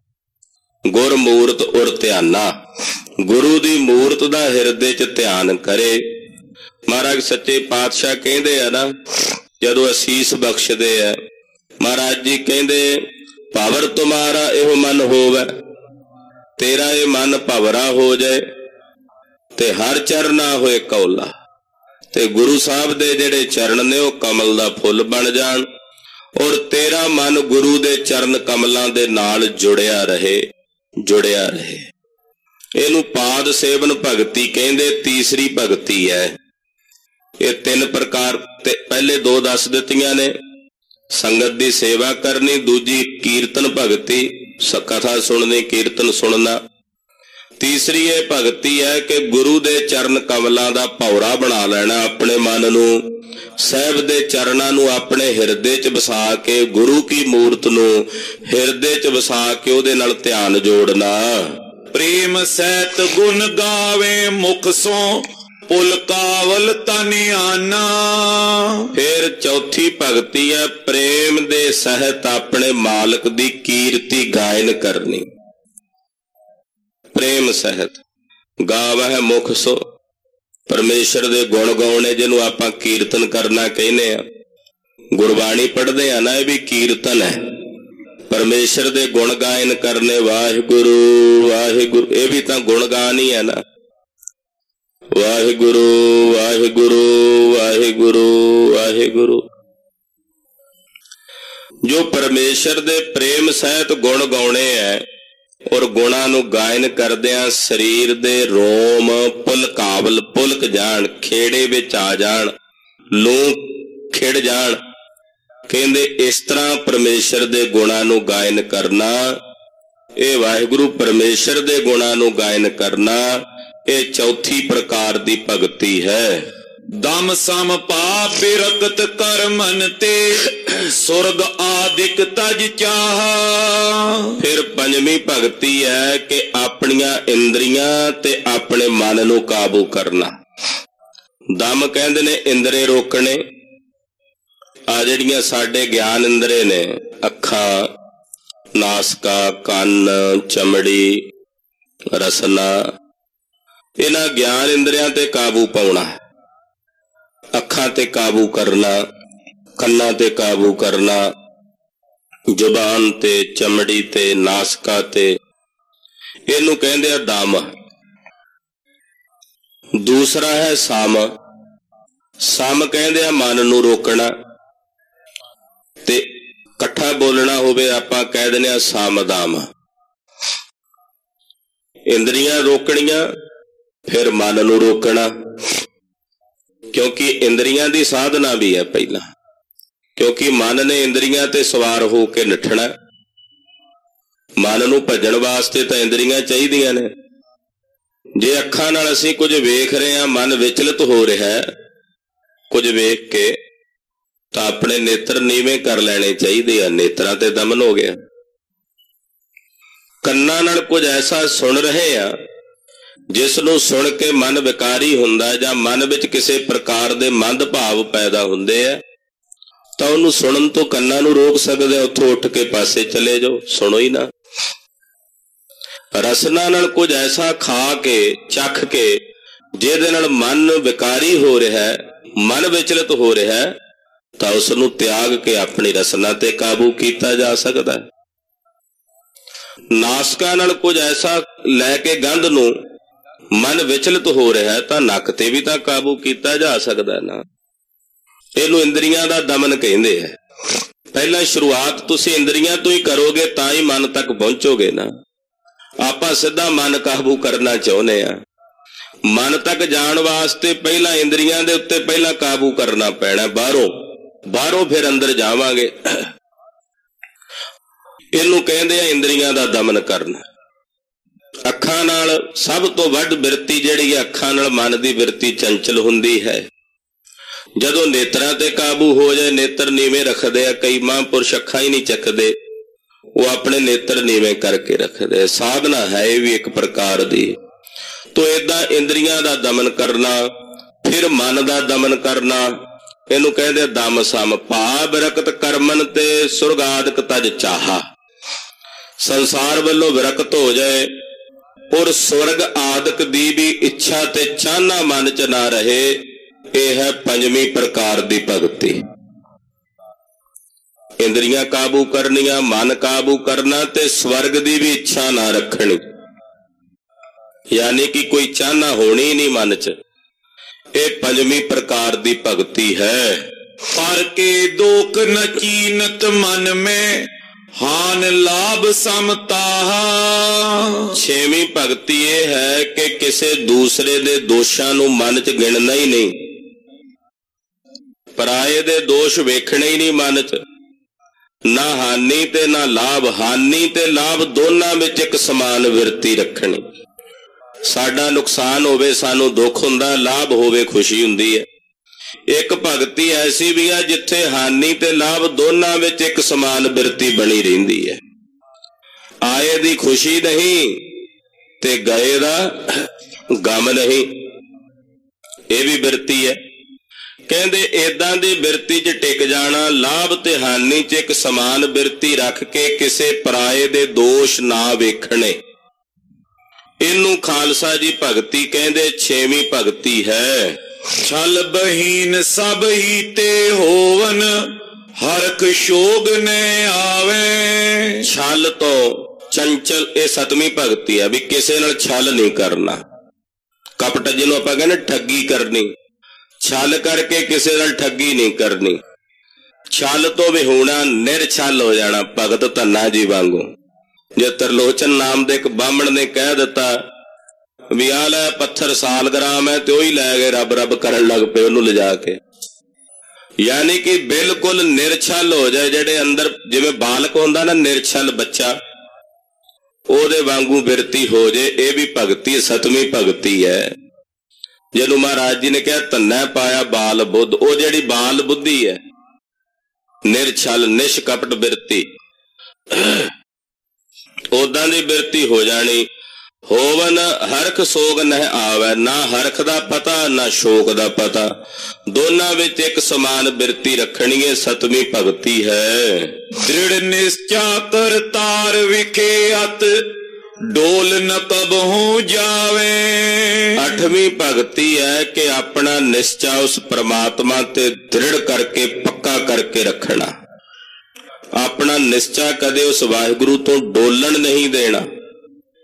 ਗੁਰਮੂਰਤ ਔਰ ਧਿਆਨਾ, ਗੁਰੂ ਦੀ ਮੂਰਤ ਦਾ ਹਿਰਦੇ ਚ ਧਿਆਨ ਕਰੇ। ਮਹਾਰਾਜ ਸੱਚੇ ਪਾਤਸ਼ਾਹ ਕਹਿੰਦੇ ਆ ਨਾ, ਜਦੋਂ ਅਸੀਸ ਬਖਸ਼ਦੇ ਆ, ਮਹਾਰਾਜ ਜੀ ਕਹਿੰਦੇ ਭਵਰ ਤੁਮਾਰਾ ਇਹੋ ਮਨ ਹੋਵੇ, ਤੇਰਾ ਇਹ ਮਨ ਭਵਰਾ ਹੋ ਜਾਏ ਤੇ ਹਰ ਚਰਨਾ ਹੋਏ ਕੌਲਾ। ਤੇ ਗੁਰੂ ਸਾਹਿਬ ਦੇ ਜਿਹੜੇ ਚਰਨ ਨੇ ਉਹ ਕਮਲ ਦਾ ਫੁੱਲ ਬਣ ਜਾਣ ਔਰ ਤੇਰਾ ਮਨ ਗੁਰੂ ਦੇ ਚਰਨ ਕਮਲਾਂ ਦੇ ਨਾਲ ਜੁੜਿਆ ਰਹੇ, ਜੁੜਿਆ ਰਹੇ। ਇਹਨੂੰ ਪਾਦ ਸੇਵਨ ਭਗਤੀ ਕਹਿੰਦੇ। ਤੀਸਰੀ ਭਗਤੀ ਹੈ। ਇਹ ਤਿੰਨ ਪ੍ਰਕਾਰ ਤੇ ਪਹਿਲੇ ਦੋ ਦੱਸ ਦਿੱਤੀਆਂ ਨੇ, ਸੰਗਤ ਦੀ ਸੇਵਾ ਕਰਨੀ, ਦੂਜੀ ਕੀਰਤਨ ਭਗਤੀ, ਕਥਾ ਸੁਣਨੀ, ਕੀਰਤਨ ਸੁਣਨਾ। ਤੀਸਰੀ ਇਹ ਭਗਤੀ ਹੈ ਕਿ ਗੁਰੂ ਦੇ ਚਰਨ ਕਮਲਾਂ ਦਾ ਭੌਰਾ ਬਣਾ ਲੈਣਾ ਆਪਣੇ ਮਨ ਨੂੰ, ਸਾਹਿਬ ਦੇ ਚਰਨਾਂ ਨੂੰ ਆਪਣੇ ਹਿਰਦੇ ਚ ਵਸਾ ਕੇ, ਗੁਰੂ ਕੀ ਮੂਰਤ ਨੂੰ ਹਿਰਦੇ ਚ ਵਸਾ ਕੇ ਉਹਦੇ ਨਾਲ ਧਿਆਨ ਜੋੜਨਾ। ਪ੍ਰੇਮ ਸਹਿਤ ਗੁਣ ਗਾਵੇ ਮੁਖ ਸੋ ਪੁਲ ਕਾਵਲ ਤਨਿਆਨਾ। ਫਿਰ ਚੌਥੀ ਭਗਤੀ ਹੈ ਪ੍ਰੇਮ ਦੇ ਸਹਿਤ ਆਪਣੇ ਮਾਲਕ ਦੀ ਕੀਰਤੀ ਗਾਇਨ ਕਰਨੀ। ਪ੍ਰੇਮ ਸਹਿਤ ਗਾਵਹਿ ਮੁਖ ਸੋ, ਪਰਮੇਸ਼ਰ ਦੇ ਗੁਣ ਗਾਉਣੇ, ਜਿਹਨੂੰ ਆਪਾਂ ਕੀਰਤਨ ਕਰਨਾ ਕਹਿੰਦੇ ਆ। ਗੁਰਬਾਣੀ ਪੜ੍ਹਦੇ ਆ ਨਾ, ਇਹ ਵੀ ਕੀਰਤਨ ਹੈ। ਪਰਮੇਸ਼ਰ ਦੇ ਗੁਣ ਗਾਇਨ ਕਰਨੇ, ਵਾਹਿਗੁਰੂ ਵਾਹਿਗੁਰੂ, ਇਹ ਵੀ ਤਾਂ ਗੁਣਗਾਨ ਹੀ ਹੈ ਨਾ। ਵਾਹਿਗੁਰੂ ਵਾਹਿਗੁਰੂ ਵਾਹਿਗੁਰੂ ਵਾਹਿਗੁਰੂ। ਜੋ ਪਰਮੇਸ਼ਰ ਦੇ ਪ੍ਰੇਮ ਸਹਿਤ ਗੁਣ ਗਾਉਣੇ ਹੈ ਔਰ ਗੁਣਾਂ ਨੂੰ ਗਾਇਨ ਕਰਦਿਆਂ ਸਰੀਰ ਦੇ ਰੋਮ ਪੁਲਕਾਵਲ ਪੁਲਕ ਜਾਣ, ਖੇੜੇ ਵਿੱਚ ਆ ਜਾਣ, ਲੂੰ ਖਿੜ ਜਾਣ। ਕਹਿੰਦੇ ਇਸ ਤਰ੍ਹਾਂ ਪਰਮੇਸ਼ਰ ਦੇ ਗੁਣਾਂ ਨੂੰ ਗਾਇਨ ਕਰਨਾ, ਇਹ ਵਾਹਿਗੁਰੂ ਪਰਮੇਸ਼ਰ ਦੇ ਗੁਣਾਂ ਨੂੰ ਗਾਇਨ ਕਰਨਾ, ਇਹ ਚੌਥੀ ਪ੍ਰਕਾਰ ਦੀ ਭਗਤੀ ਹੈ। ਦਮ ਸਮ ਪਾਪ ਬਿਰਕਤ ਕਰਮਨ ਤੇ ਸੁਰਗ ਆਦਿਕ ਤਜ ਚਾਹ। ਫਿਰ ਪੰਜਵੀਂ ਭਗਤੀ ਹੈ ਕਿ ਆਪਣੀਆਂ ਇੰਦਰੀਆਂ ਤੇ ਆਪਣੇ ਮਨ ਨੂੰ ਕਾਬੂ ਕਰਨਾ। ਦਮ ਕਹਿੰਦੇ ਨੇ ਇੰਦਰੇ ਰੋਕਣੇ। ਆ ਜਿਹੜੀਆਂ ਸਾਡੇ ਗਿਆਨ ਇੰਦਰੇ ਨੇ, ਅੱਖਾਂ, ਨਾਸਕਾ, ਕੰਨ, ਚਮੜੀ, ਰਸਨਾ, ਇਹਨਾਂ ਗਿਆਨ ਇੰਦਰੀਆਂ ਤੇ ਕਾਬੂ ਪਾਉਣਾ। ਅੱਖਾਂ ਤੇ ਕਾਬੂ ਕਰਨਾ, ਕੰਨਾਂ ਤੇ ਕਾਬੂ ਕਰਨਾ, ਜ਼ੁਬਾਨ ਤੇ, ਚਮੜੀ ਤੇ, ਨਾਸਕਾ ਤੇ, ਇਹਨੂੰ ਕਹਿੰਦੇ ਆ ਦਮ। ਦੂਸਰਾ ਹੈ ਸਮ। ਸਮ ਕਹਿੰਦੇ ਆ ਮਨ ਨੂੰ ਰੋਕਣਾ ਤੇ ਇਕੱਠਾ ਬੋਲਣਾ ਹੋਵੇ ਆਪਾਂ ਕਹਿ ਦਿੰਦੇ ਹਾਂ ਸਾਮਦਾਮ। ਇੰਦਰੀਆਂ ਰੋਕਣੀਆਂ, ਫਿਰ ਮਨ ਨੂੰ ਰੋਕਣਾ, ਕਿਉਂਕਿ ਇੰਦਰੀਆਂ ਦੀ ਸਾਧਨਾ ਵੀ ਹੈ ਪਹਿਲਾਂ, ਕਿਉਂਕਿ ਮਨ ਨੇ ਇੰਦਰੀਆਂ ਤੇ ਸਵਾਰ ਹੋ ਕੇ ਨੱਠਣਾ। ਮਨ ਨੂੰ ਭੱਜਣ ਵਾਸਤੇ ਤਾਂ ਇੰਦਰੀਆਂ ਚਾਹੀਦੀਆਂ ਨੇ। ਜੇ ਅੱਖਾਂ ਨਾਲ ਅਸੀਂ ਕੁਝ ਵੇਖ ਰਹੇ ਹਾਂ, ਮਨ ਵਿਚਲਿਤ ਹੋ ਰਿਹਾ ਕੁਝ ਵੇਖ ਕੇ, ਤਾਂ ਆਪਣੇ ਨੇਤਰ ਨੀਵੇਂ ਕਰ ਲੈਣੇ ਚਾਹੀਦੇ ਆ, ਨੇਤਰਾਂ ਤੇ ਦਮਨ ਹੋ ਗਿਆ। ਕੰਨਾਂ ਨਾਲ ਕੁਝ ਐਸਾ ਸੁਣ ਰਹੇ ਆ ਜਿਸ ਨੂੰ ਸੁਣ ਕੇ ਮਨ ਵਿਕਾਰੀ ਹੁੰਦਾ, ਜਾਂ ਮਨ ਵਿੱਚ ਕਿਸੇ ਪ੍ਰਕਾਰ ਦੇ ਮੰਦ ਭਾਵ ਪੈਦਾ ਹੁੰਦੇ ਆ, ਤਾਂ ਉਹਨੂੰ ਸੁਣਨ ਤੋਂ ਕੰਨਾਂ ਨੂੰ ਰੋਕ ਸਕਦੇ ਆ, ਉੱਥੋਂ ਉੱਠ ਕੇ ਪਾਸੇ ਚਲੇ ਜਾਓ, ਸੁਣੋ ਹੀ ਨਾ। ਰਸਨਾ ਨਾਲ ਕੁਝ ਐਸਾ ਖਾ ਕੇ, ਚੱਖ ਕੇ, ਜਿਹਦੇ ਨਾਲ ਮਨ ਵਿਕਾਰੀ ਹੋ ਰਿਹਾ, ਮਨ ਵਿਚਲਿਤ ਹੋ ਰਿਹਾ, ਤਾਂ ਉਸ ਨੂੰ ਤਿਆਗ ਕੇ ਆਪਣੀ ਰਸਨਾ ਤੇ ਕਾਬੂ ਕੀਤਾ ਜਾ ਸਕਦਾ। ਨਾਸਕਾਂ ਨਾਲ ਕੁਝ ਐਸਾ ਲੈ ਕੇ ਗੰਧ ਨੂੰ ਮਨ ਵਿਚਲਿਤ ਹੋ ਰਿਹਾ, ਤਾਂ ਨੱਕ ਤੇ ਵੀ ਤਾਂ ਕਾਬੂ ਕੀਤਾ ਜਾ ਸਕਦਾ ਨਾ। ਇਹਨੂੰ ਇੰਦਰੀਆਂ ਦਾ ਦਮਨ ਕਹਿੰਦੇ ਆ। ਪਹਿਲਾਂ ਸ਼ੁਰੂਆਤ ਤੁਸੀਂ ਇੰਦਰੀਆਂ ਤੋਂ ਹੀ ਕਰੋਗੇ, ਤਾਂ ਹੀ ਮਨ ਤੱਕ ਪਹੁੰਚੋਗੇ ਨਾ। ਆਪਾਂ ਸਿੱਧਾ ਮਨ ਕਾਬੂ ਕਰਨਾ ਚਾਹੁੰਦੇ ਆ। ਮਨ ਤੱਕ ਜਾਣ ਵਾਸਤੇ ਪਹਿਲਾਂ ਇੰਦਰੀਆਂ ਦੇ ਉੱਤੇ ਪਹਿਲਾਂ ਕਾਬੂ ਕਰਨਾ ਪੈਣਾ, ਬਾਹਰੋਂ ਬਾਹਰੋਂ ਫਿਰ ਅੰਦਰ ਜਾਵਾਂਗੇ। ਇਹਨੂੰ ਕਹਿੰਦੇ ਆ ਇੰਦਰੀਆਂ ਦਾ ਦਮਨ ਕਰਨਾ। ਅੱਖਾਂ ਨਾਲ ਸਭ ਤੋਂ ਵੱਧ ਬਿਰਤੀ ਜਿਹੜੀ ਹੈ, ਅੱਖਾਂ ਨਾਲ ਮਨ ਦੀ ਬਿਰਤੀ ਚੰਚਲ ਹੁੰਦੀ ਹੈ। ਜਦੋਂ ਨੇਤਰਾਂ ਤੇ ਕਾਬੂ ਹੋ ਜਾਏ, ਨੇਤਰ ਨੀਵੇਂ ਰੱਖਦੇ ਆ, ਕਈ ਮਹਾਂਪੁਰਸ਼ ਅੱਖਾਂ ਹੀ ਨਹੀਂ ਚੱਕਦੇ, ਉਹ ਆਪਣੇ ਨੇਤਰ ਨੀਵੇਂ ਕਰਕੇ ਰੱਖਦੇ। ਸਾਧਨਾ ਹੈ ਇਹ ਵੀ ਇੱਕ ਪ੍ਰਕਾਰ ਦੀ। ਤੋ ਏਦਾਂ ਇੰਦਰੀਆਂ ਦਾ ਦਮਨ ਕਰਨਾ, ਫਿਰ ਮਨ ਦਾ ਦਮਨ ਕਰਨਾ, ਇਹਨੂੰ ਕਹਿੰਦੇ ਦਮ ਸਮ। ਭਾ ਬਿਰਕਤ ਕਰਮਨ ਤੇ ਸੁਰਗਾਦਿਕ ਤਜ ਚਾਹਾ। ਸੰਸਾਰ ਵੱਲੋਂ ਵਿਰਕਤ ਹੋ ਜਾਏ ਔਰ ਸਵਰਗ ਆਦਿਕ ਦੀ ਵੀ ਇੱਛਾ ਤੇ ਚਾਹਨਾ ਮਨ ਚ ਨਾ ਰਹੇ, ਇਹ ਹੈ ਪੰਜਵੀਂ ਪ੍ਰਕਾਰ ਦੀ ਭਗਤੀ। ਇੰਦਰੀਆਂ ਕਾਬੂ ਕਰਨੀਆਂ, ਮਨ ਕਾਬੂ ਕਰਨਾ, ਤੇ ਸਵਰਗ ਦੀ ਵੀ ਇੱਛਾ ਨਾ ਰੱਖਣੀ, ਯਾਨੀ ਕਿ ਕੋਈ ਚਾਹਨਾ ਹੋਣੀ ਨਹੀਂ ਮਨ ਚ। ਇਹ ਪੰਜਵੀਂ ਪ੍ਰਕਾਰ ਦੀ ਭਗਤੀ ਹੈ। ਪਰ ਕੇ ਦੋਖ ਨ ਚੀਨਤ ਮਨ ਮੈਂ, ਹਾਨ ਲਾਭ ਸਮਤਾਹਾ। ਛੇਵੀਂ ਭਗਤੀ ਇਹ ਹੈ ਕਿ ਕਿਸੇ ਦੂਸਰੇ ਦੇ ਦੋਸ਼ਾਂ ਨੂੰ ਮਨ ਚ ਗਿਣਨਾ ਹੀ ਨਹੀਂ, ਪਰਾਏ ਦੇ ਦੋਸ਼ ਵੇਖਣੇ ਹੀ ਨਹੀਂ ਮਨ ਚ। ਨਾ ਹਾਨੀ ਤੇ ਨਾ ਲਾਭ, ਹਾਨੀ ਤੇ ਲਾਭ ਦੋਨਾਂ ਵਿੱਚ ਇੱਕ ਸਮਾਨ ਵਿਰਤੀ ਰੱਖਣੀ। ਸਾਡਾ ਨੁਕਸਾਨ ਹੋਵੇ ਸਾਨੂੰ ਦੁੱਖ ਹੁੰਦਾ, ਲਾਭ ਹੋਵੇ ਖੁਸ਼ੀ ਹੁੰਦੀ ਹੈ। ਇੱਕ ਭਗਤੀ ਐਸੀ ਵੀ ਹੈ ਜਿੱਥੇ ਹਾਨੀ ਤੇ ਲਾਭ ਦੋਨਾਂ ਵਿੱਚ ਇੱਕ ਸਮਾਨ ਬਿਰਤੀ ਬਣੀ ਰਹਿੰਦੀ ਹੈ। ਆਏ ਦੀ ਖੁਸ਼ੀ ਨਹੀਂ ਤੇ ਗਏ ਦਾ ਗਮ ਨਹੀਂ, ਇਹ ਵੀ ਬਿਰਤੀ ਹੈ। ਕਹਿੰਦੇ ਏਦਾਂ ਦੀ ਬਿਰਤੀ 'ਚ ਟਿਕ ਜਾਣਾ, ਲਾਭ ਤੇ ਹਾਨੀ 'ਚ ਇੱਕ ਸਮਾਨ ਬਿਰਤੀ ਰੱਖ ਕੇ ਕਿਸੇ ਪਰਾਏ ਦੇ ਦੋਸ਼ ਨਾ ਵੇਖਣੇ, ਇਹਨੂੰ ਖਾਲਸਾ ਜੀ ਭਗਤੀ ਕਹਿੰਦੇ। ਛੇਵੀਂ ਭਗਤੀ ਹੈ। ਛਲ ਬਹੀਨ ਸਭ ਹੀ ਤੇ ਹੋਵਨ, ਹਰਖ ਸ਼ੋਗ ਨੇ ਆਵੇ। ਛਲ ਤੋਂ ਚੰਚਲ, ਇਹ ਸਤਵੀਂ ਭਗਤੀ ਹੈ ਵੀ ਕਿਸੇ ਨਾਲ ਛਲ ਨਹੀਂ ਕਰਨਾ। ਕਪਟ ਜਿਹਨੂੰ ਆਪਾਂ ਕਹਿੰਦੇ ਠੱਗੀ ਕਰਨੀ, ਛਲ ਕਰਕੇ ਕਿਸੇ ਨਾਲ ਠੱਗੀ ਨਹੀਂ ਕਰਨੀ। ਛਲ ਤੋਂ ਵੀ ਹੋਣਾ, ਨਿਰਛਲ ਹੋ ਜਾਣਾ, ਭਗਤ ਧੰਨਾ ਜੀ ਵਾਂਗੂ। ਜੇ ਤਰਲੋਚਨ ਨਾਮ ਦੇ ਇੱਕ ਬਾਹਮਣ ਨੇ ਕਹਿ ਦਿੱਤਾ ਵੀ ਆਹ ਲੈ ਪੱਥਰ ਸਾਲਗ੍ਰਾਮ ਹੈ, ਤੇ ਉਹੀ ਲੈ ਗਏ ਰੱਬ ਰੱਬ ਕਰਨ ਲੱਗ ਪਏ ਉਹਨੂੰ ਲਿਜਾ ਕੇ। ਯਾਨੀ ਕਿ ਬਿਲਕੁਲ ਨਿਰਛਲ ਹੋ ਜਾਏ, ਜਿਹੜੇ ਅੰਦਰ ਜਿਵੇਂ ਬਾਲਕ ਹੁੰਦਾ ਨਾ ਨਿਰਛਲ ਬੱਚਾ, ਉਹਦੇ ਵਾਂਗੂ ਬਿਰਤੀ ਹੋ ਜੇ। ਇਹ ਵੀ ਭਗਤੀ ਸਤਵੀਂ ਭਗਤੀ ਹੈ। ਜਿਹਨੂੰ ਮਹਾਰਾਜ ਜੀ ਨੇ ਕਿਹਾ ਧੰਨਾ ਪਾਇਆ ਬਾਲ ਬੁੱਧ, ਉਹ ਜਿਹੜੀ ਬਾਲ ਬੁੱਧੀ ਹੈ, ਨਿਰਛਲ ਨਿਸ਼ਕਪਟ ਬਿਰਤੀ, ਉਦਾਂ ਦੀ ਬਿਰਤੀ ਹੋ ਜਾਣੀ। ਹੋਵਨ ਹਰਖ ਸੋਗ ਨਹਿ ਆਵੈ, ਨਾ ਹਰਖ ਦਾ ਪਤਾ ਨਾ ਸ਼ੋਕ ਦਾ ਪਤਾ, ਦੋਨਾਂ ਵਿੱਚ ਇੱਕ ਸਮਾਨ ਬਿਰਤੀ ਰੱਖਣੀ ਹੈ। ਸਤਵੀਂ ਭਗਤੀ ਹੈ। ਦ੍ਰਿੜ ਨਿਸ਼ਚਾ ਕਰਤਾਰ ਵਿਖੇ ਅਤ, ਡੋਲ ਨ ਕਬਹੂ ਜਾਵੇ। ਅੱਠਵੀਂ ਭਗਤੀ ਹੈ ਕਿ ਆਪਣਾ ਨਿਸ਼ਚਾ ਉਸ ਪ੍ਰਮਾਤਮਾ ਤੇ ਦ੍ਰਿੜ ਕਰਕੇ ਪੱਕਾ ਕਰਕੇ ਰੱਖਣਾ। ਆਪਣਾ ਨਿਸ਼ਚਾ ਕਦੇ ਉਸ ਵਾਹਿਗੁਰੂ ਤੋਂ ਡੋਲਣ ਨਹੀਂ ਦੇਣਾ,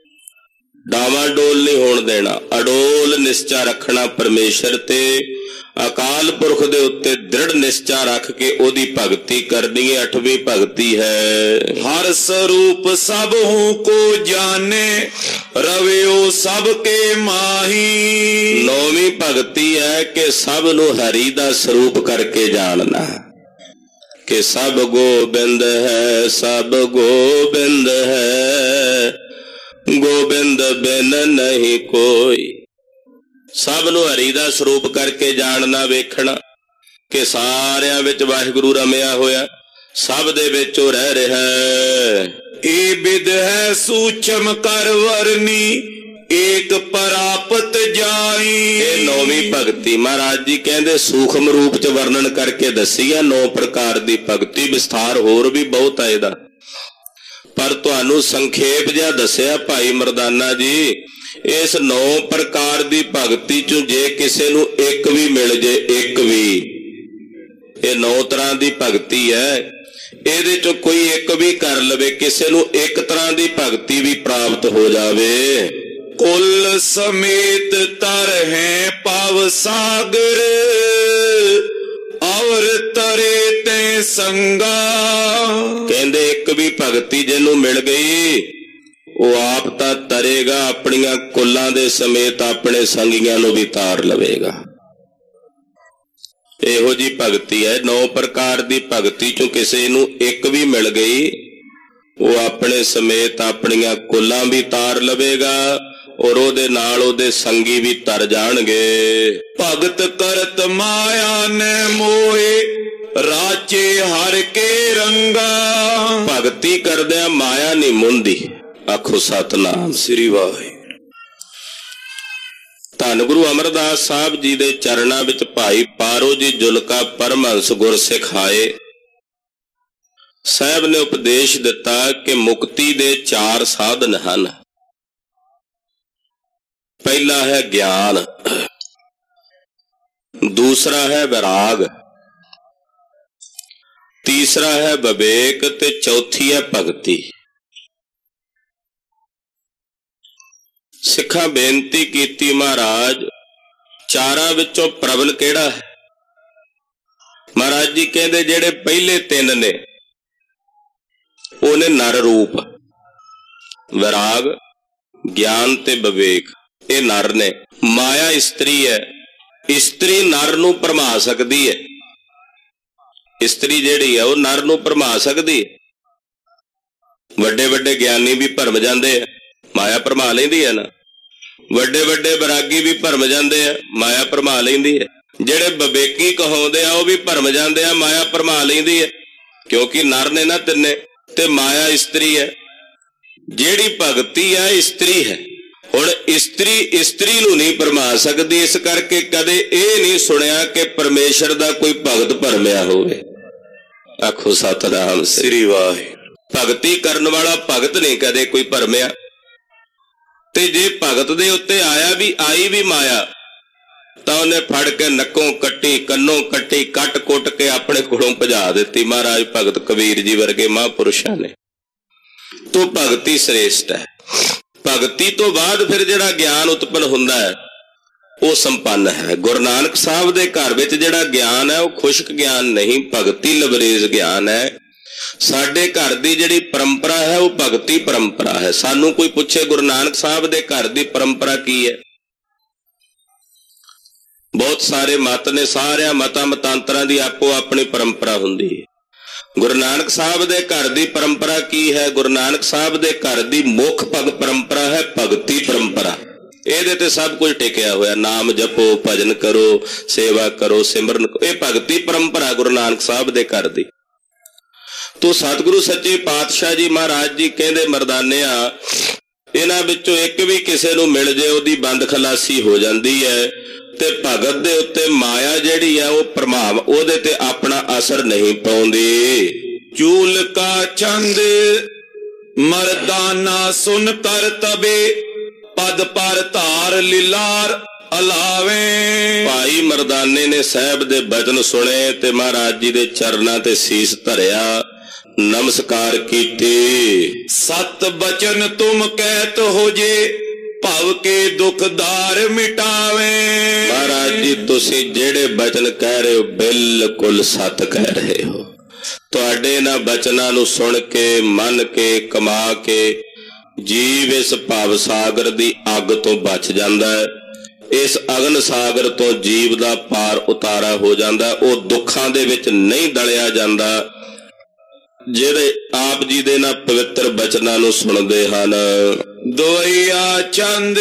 ਡਾਵਾਂ ਡੋਲ ਨਹੀਂ ਹੋਣ ਦੇਣਾ। ਅਡੋਲ ਨਿਸ਼ਚਾ ਰੱਖਣਾ ਪਰਮੇਸ਼ਰ ਤੇ, ਅਕਾਲ ਪੁਰਖ ਦੇ ਉੱਤੇ ਦ੍ਰਿੜ ਨਿਸ਼ਚਾ ਰੱਖ ਕੇ ਉਹਦੀ ਭਗਤੀ ਕਰਨੀ ਹੈ। ਅੱਠਵੀਂ ਭਗਤੀ ਹੈ ਹਰ ਸਰੂਪ ਸਭ ਹੂੰ ਕੋ ਜਾਣੇ, ਰਵਿਓ ਸਭ ਕੇ ਮਾਹੀ। ਨੌਵੀਂ ਭਗਤੀ ਹੈ ਕਿ ਸਭ ਨੂੰ ਹਰੀ ਦਾ ਸਰੂਪ ਕਰਕੇ ਜਾਣਨਾ, ਕਿ ਸਭ ਗੋਬਿੰਦ ਹੈ, ਸਭ ਗੋਬਿੰਦ ਹੈ, ਗੋਬਿੰਦ ਬਿਨ ਨਹੀਂ ਕੋਈ। ਸਭ ਨੂੰ ਹਰੀ ਦਾ ਸਰੂਪ ਕਰਕੇ ਜਾਣਨਾ, ਵੇਖਣਾ ਕਿ ਸਾਰਿਆਂ ਵਿੱਚ ਵਾਹਿਗੁਰੂ ਰਮਿਆ ਹੋਇਆ, ਸਭ ਦੇ ਵਿੱਚ ਉਹ ਰਹਿ ਰਿਹਾ। ਇਹ ਵਿਦ ਹੈ ਸੂਛਮ ਕਰ ਵਰਨੀ, ਏਕ ਪ੍ਰਾਪਤ ਜਾਈ। ਇਹ ਨੌਵੀਂ ਭਗਤੀ ਮਹਾਰਾਜ ਜੀ ਕਹਿੰਦੇ ਸੂਖਮ ਰੂਪ ਚ ਵਰਣਨ ਕਰਕੇ ਦੱਸੀ ਆ ਨੌ ਪ੍ਰਕਾਰ ਦੀ ਭਗਤੀ। ਵਿਸਥਾਰ ਹੋਰ ਵੀ ਬਹੁਤ ਹੈ ਇਹਦਾ, ਪਰ ਤੁਹਾਨੂੰ ਸੰਖੇਪ ਜਿਹਾ ਦੱਸਿਆ ਭਾਈ ਮਰਦਾਨਾ ਜੀ। ਇਸ ਨੌ ਪ੍ਰਕਾਰ ਦੀ ਭਗਤੀ ਚੋਂ ਜੇ ਕਿਸੇ ਨੂੰ ਇੱਕ ਵੀ ਮਿਲ ਜੇ, ਇੱਕ ਵੀ, ਇਹ ਨੌ ਤਰ੍ਹਾਂ ਦੀ ਭਗਤੀ ਹੈ, ਇਹਦੇ ਚੋਂ ਕੋਈ ਇੱਕ ਵੀ ਕਰ ਲਵੇ, ਕਿਸੇ ਨੂੰ ਇੱਕ ਤਰ੍ਹਾਂ ਦੀ ਭਗਤੀ ਵੀ ਪ੍ਰਾਪਤ ਹੋ ਜਾਵੇ। ਕੁਲ ਸਮੇਤ ਤਰ ਹੈ ਭਵ ਸਾਗਰ, ਔਰ ਤਰੇ ਤੇ ਸੰਗਾ। ਕਹਿੰਦੇ ਇੱਕ ਵੀ ਭਗਤੀ ਜਿਹਨੂੰ ਮਿਲ ਗਈ ਉਹ ਆਪ ਤਾਂ ਤਰੇਗਾ, ਆਪਣੀਆਂ ਕੁੱਲਾਂ ਦੇ ਸਮੇਤ ਆਪਣੇ ਸੰਗੀਆਂ ਨੂੰ ਵੀ ਤਾਰ ਲਵੇਗਾ। ਇਹੋ ਜੀ ਭਗਤੀ ਹੈ। ਨੌ ਪ੍ਰਕਾਰ ਦੀ ਭਗਤੀ ਚੋਂ ਕਿਸੇ ਨੂੰ ਇੱਕ ਵੀ ਮਿਲ ਗਈ, ਉਹ ਆਪਣੇ ਸਮੇਤ ਆਪਣੀਆਂ ਕੁੱਲਾਂ ਵੀ ਤਾਰ ਲਵੇਗਾ ਔਰ ਉਹਦੇ ਨਾਲ ਉਹਦੇ ਸੰਗੀ ਵੀ ਤਰ ਜਾਣਗੇ। ਭਗਤ ਕਰਤ ਮਾਇਆ ਨੇ ਮੋਏ, ਰਾਚੇ ਹਰ ਕੇ ਰੰਗਾ। ਭਗਤੀ ਕਰਦਿਆਂ ਮਾਇਆ ਨਹੀਂ ਮੁੰਦੀ, ਆਖੋ ਸਤਨਾਮ ਸ੍ਰੀ ਵਾਹਿਗੁਰੂ। ਧੰਨ ਗੁਰੂ ਅਮਰਦਾਸ ਸਾਹਿਬ ਜੀ ਦੇ ਚਰਨਾਂ ਵਿੱਚ ਭਾਈ ਪਾਰੋ ਜੀ ਜੁਲਕਾ ਪਰਮਹੰਸ ਗੁਰਸਿੱਖ ਆਏ। ਸਾਹਿਬ ਨੇ ਉਪਦੇਸ਼ ਦਿੱਤਾ ਕਿ ਮੁਕਤੀ ਦੇ ਚਾਰ ਸਾਧਨ ਹਨ। ਪਹਿਲਾ ਹੈ ਗਿਆਨ, ਦੂਸਰਾ ਹੈ ਵਿਰਾਗ, ਤੀਸਰਾ ਹੈ ਵਿਵੇਕ ਤੇ ਚੌਥੀ ਹੈ ਭਗਤੀ। ਸਿੱਖਾਂ ਬੇਨਤੀ ਕੀਤੀ, ਮਹਾਰਾਜ ਚਾਰਾਂ ਵਿੱਚੋਂ ਪ੍ਰਬਲ ਕਿਹੜਾ ਹੈ? ਮਹਾਰਾਜ ਜੀ ਕਹਿੰਦੇ ਜਿਹੜੇ ਪਹਿਲੇ ਤਿੰਨ ਨੇ ਉਹਨੇ ਨਰ ਰੂਪ, ਵਿਰਾਗ, ਗਿਆਨ ਤੇ ਵਿਵੇਕ, ਇਹ ਨਰ ਨੇ। ਮਾਇਆ ਇਸਤਰੀ ਹੈ, ਇਸਤਰੀ ਨਰ ਨੂੰ ਭਰਮਾ ਸਕਦੀ ਹੈ। ਇਸਤਰੀ ਜਿਹੜੀ ਹੈ ਉਹ ਨਰ ਨੂੰ ਭਰਮਾ ਸਕਦੀ ਹੈ। ਵੱਡੇ ਵੱਡੇ ਗਿਆਨੀ ਵੀ ਭਰਮ ਜਾਂਦੇ ਆ, ਮਾਇਆ ਭਰਮਾ ਲੈਂਦੀ ਹੈ ਨਾ। ਵੱਡੇ ਵੱਡੇ ਵਿਰਾਗੀ ਵੀ ਭਰਮ ਜਾਂਦੇ ਆ, ਮਾਇਆ ਭਰਮਾ ਲੈਂਦੀ ਹੈ। ਜਿਹੜੇ ਵਿਵੇਕੀ ਕਹਾਉਂਦੇ ਆ ਉਹ ਵੀ ਭਰਮ ਜਾਂਦੇ ਆ, ਮਾਇਆ ਭਰਮਾ ਲੈਂਦੀ ਹੈ। ਕਿਉਂਕਿ ਨਰ ਨੇ ਨਾ ਤਿੰਨੇ, ਤੇ ਮਾਇਆ ਇਸਤਰੀ ਹੈ। ਜਿਹੜੀ ਭਗਤੀ ਹੈ ਇਸਤਰੀ ਹੈ। ਹੁਣ ਇਸਤਰੀ ਇਸਤਰੀ ਨੂੰ ਨਹੀਂ ਭਰਮਾ ਸਕਦੀ, ਇਸ ਕਰਕੇ ਕਦੇ ਇਹ ਨਹੀਂ ਸੁਣਿਆ ਕਿ ਪਰਮੇਸ਼ਰ ਦਾ ਕੋਈ ਭਗਤ ਭਰਮਿਆ ਹੋਵੇ। ਆਖੋ ਸਤਿਨਾਮ ਸ੍ਰੀ ਵਾਹਿਗੁਰੂ। ਭਗਤੀ ਕਰਨ ਵਾਲਾ ਭਗਤ ਨਹੀਂ ਕਦੇ ਕੋਈ ਭਰਮਿਆ। ਤੇ ਜੇ ਭਗਤ ਦੇ ਉੱਤੇ ਆਇਆ ਵੀ ਆਈ ਵੀ ਮਾਇਆ ਤਾਂ ਉਹਨੇ ਫੜ ਕੇ ਨੱਕੋਂ ਕੱਟੀ, ਕੰਨੋਂ ਕੱਟੀ, ਕੱਟ ਕੁੱਟ ਕੇ ਆਪਣੇ ਕੋਲੋਂ ਭਜਾ ਦਿੱਤੀ। ਮਹਾਰਾਜ ਭਗਤ ਕਬੀਰ ਜੀ ਵਰਗੇ ਮਹਾਂਪੁਰਸ਼ਾਂ ਨੇ। ਤੋ ਭਗਤੀ ਸ੍ਰੇਸ਼ਟ ਹੈ। ਭਗਤੀ ਤੋਂ ਬਾਅਦ ਫਿਰ ਜਿਹੜਾ ਗਿਆਨ ਉਤਪੰਨ ਹੁੰਦਾ ਹੈ ਉਹ ਸੰਪੰਨ ਹੈ। ਗੁਰੂ ਨਾਨਕ ਸਾਹਿਬ ਦੇ ਘਰ ਵਿੱਚ ਜਿਹੜਾ ਗਿਆਨ ਹੈ ਉਹ ਖੁਸ਼ਕ ਗਿਆਨ ਨਹੀਂ, ਭਗਤੀ ਲਬਰੇਜ਼ ਗਿਆਨ ਹੈ। ਸਾਡੇ ਘਰ ਦੀ ਜਿਹੜੀ ਪਰੰਪਰਾ ਹੈ ਉਹ ਭਗਤੀ ਪਰੰਪਰਾ ਹੈ। ਸਾਨੂੰ ਕੋਈ ਪੁੱਛੇ ਗੁਰੂ ਨਾਨਕ ਸਾਹਿਬ ਦੇ ਘਰ ਦੀ ਪਰੰਪਰਾ ਕੀ ਹੈ? ਬਹੁਤ ਸਾਰੇ ਮਤ ਨੇ, ਸਾਰਿਆਂ ਮਤਾਂ ਮਤਾਂਤਰਾਂ ਦੀ ਆਪੋ ਆਪਣੀ ਪਰੰਪਰਾ ਹੁੰਦੀ ਹੈ। ਗੁਰੂ ਨਾਨਕ ਸਾਹਿਬ ਦੇ ਘਰ ਦੀ ਪਰੰਪਰਾ ਕੀ ਹੈ? ਗੁਰੂ ਨਾਨਕ ਸਾਹਿਬ ਦੇ ਘਰ ਦੀ ਮੁੱਖ ਪਗ ਪਰੰਪਰਾ ਹੈ ਭਗਤੀ ਪਰੰਪਰਾ। ਇਹਦੇ ਤੇ ਸਭ ਕੁਝ ਟਿਕਿਆ ਹੋਇਆ। ਨਾਮ ਜਪੋ, ਭਜਨ ਕਰੋ, ਸੇਵਾ ਕਰੋ, ਸਿਮਰਨ ਕਰੋ, ਇਹ ਭਗਤੀ ਪਰੰਪਰਾ ਗੁਰੂ ਨਾਨਕ ਸਾਹਿਬ ਦੇ ਘਰ ਦੀ। ਤੋ ਸਤਿਗੁਰੂ ਸੱਚੇ ਪਾਤਸ਼ਾਹ ਜੀ ਮਹਾਰਾਜ ਜੀ ਕਹਿੰਦੇ, ਮਰਦਾਨਿਆਂ ਇਹਨਾਂ ਵਿੱਚੋਂ ਇੱਕ ਵੀ ਕਿਸੇ ਨੂੰ ਮਿਲ ਜੇ ਉਹਦੀ ਬੰਦ ਖਲਾਸੀ ਹੋ ਜਾਂਦੀ ਹੈ। ਤੇ ਭਗਤ ਦੇ ਉੱਤੇ ਮਾਇਆ ਜਿਹੜੀ ਹੈ ਉਹ ਪ੍ਰਭਾਵ ਉਹਦੇ ਤੇ ਆਪਣਾ ਅਸਰ ਨਹੀਂ ਪਾਉਂਦੀ। ਚੂਲ ਕਾ ਚੰਦ ਮਰਦਾਨਾ ਸੁਨ ਕਰ ਤਬੇ, ਪਦ ਪਰ ਧਾਰ ਲੀਲਾਰ ਅਲਾਵੇ। ਭਾਈ ਮਰਦਾਨੇ ਨੇ ਸਾਹਿਬ ਦੇ ਬਚਨ ਸੁਣੇ ਤੇ ਮਹਾਰਾਜ ਜੀ ਦੇ ਚਰਨਾਂ ਤੇ ਸੀਸ ਧਰਿਆ, ਨਮਸਕਾਰ ਕੀਤੇ। ਸਤ ਬਚਨ ਤੁਮ ਕਹਿਤ ਹੋ ਜੇ, ਭਵ ਕੇ ਦੁਖਦਾਰ ਮਿਟਾਵੇ। ਮਹਾਰਾਜ ਜੀ ਤੋਂ ਤੁਸੀਂ ਜਿਹੜੇ ਬਚਨ ਕਹਿ ਰਹੇ ਹੋ ਬਿਲਕੁਲ ਸੱਤ ਕਹਿ ਰਹੇ ਹੋ। ਤੁਹਾਡੇ ਇਹਨਾਂ ਬਚਨਾਂ ਨੂੰ ਸੁਣ ਕੇ ਮੰਨ ਕੇ ਕਮਾ ਕੇ ਜੀਵ ਇਸ ਭਵ ਸਾਗਰ ਦੀ ਅੱਗ ਤੋਂ ਬਚ ਜਾਂਦਾ ਹੈ। ਇਸ ਅਗਨ ਸਾਗਰ ਤੋਂ ਜੀਵ ਦਾ ਪਾਰ ਉਤਾਰਾ ਹੋ ਜਾਂਦਾ, ਉਹ ਦੁੱਖਾਂ ਦੇ ਵਿੱਚ ਨਹੀਂ ਡਲਿਆ ਜਾਂਦਾ ਜਿਹੜੇ ਆਪ ਜੀ ਦੇ ਨਾ ਪਵਿੱਤਰ ਬਚਨਾਂ ਨੂੰ ਸੁਣਦੇ ਹਨ। ਦੋਇਆ ਚੰਦ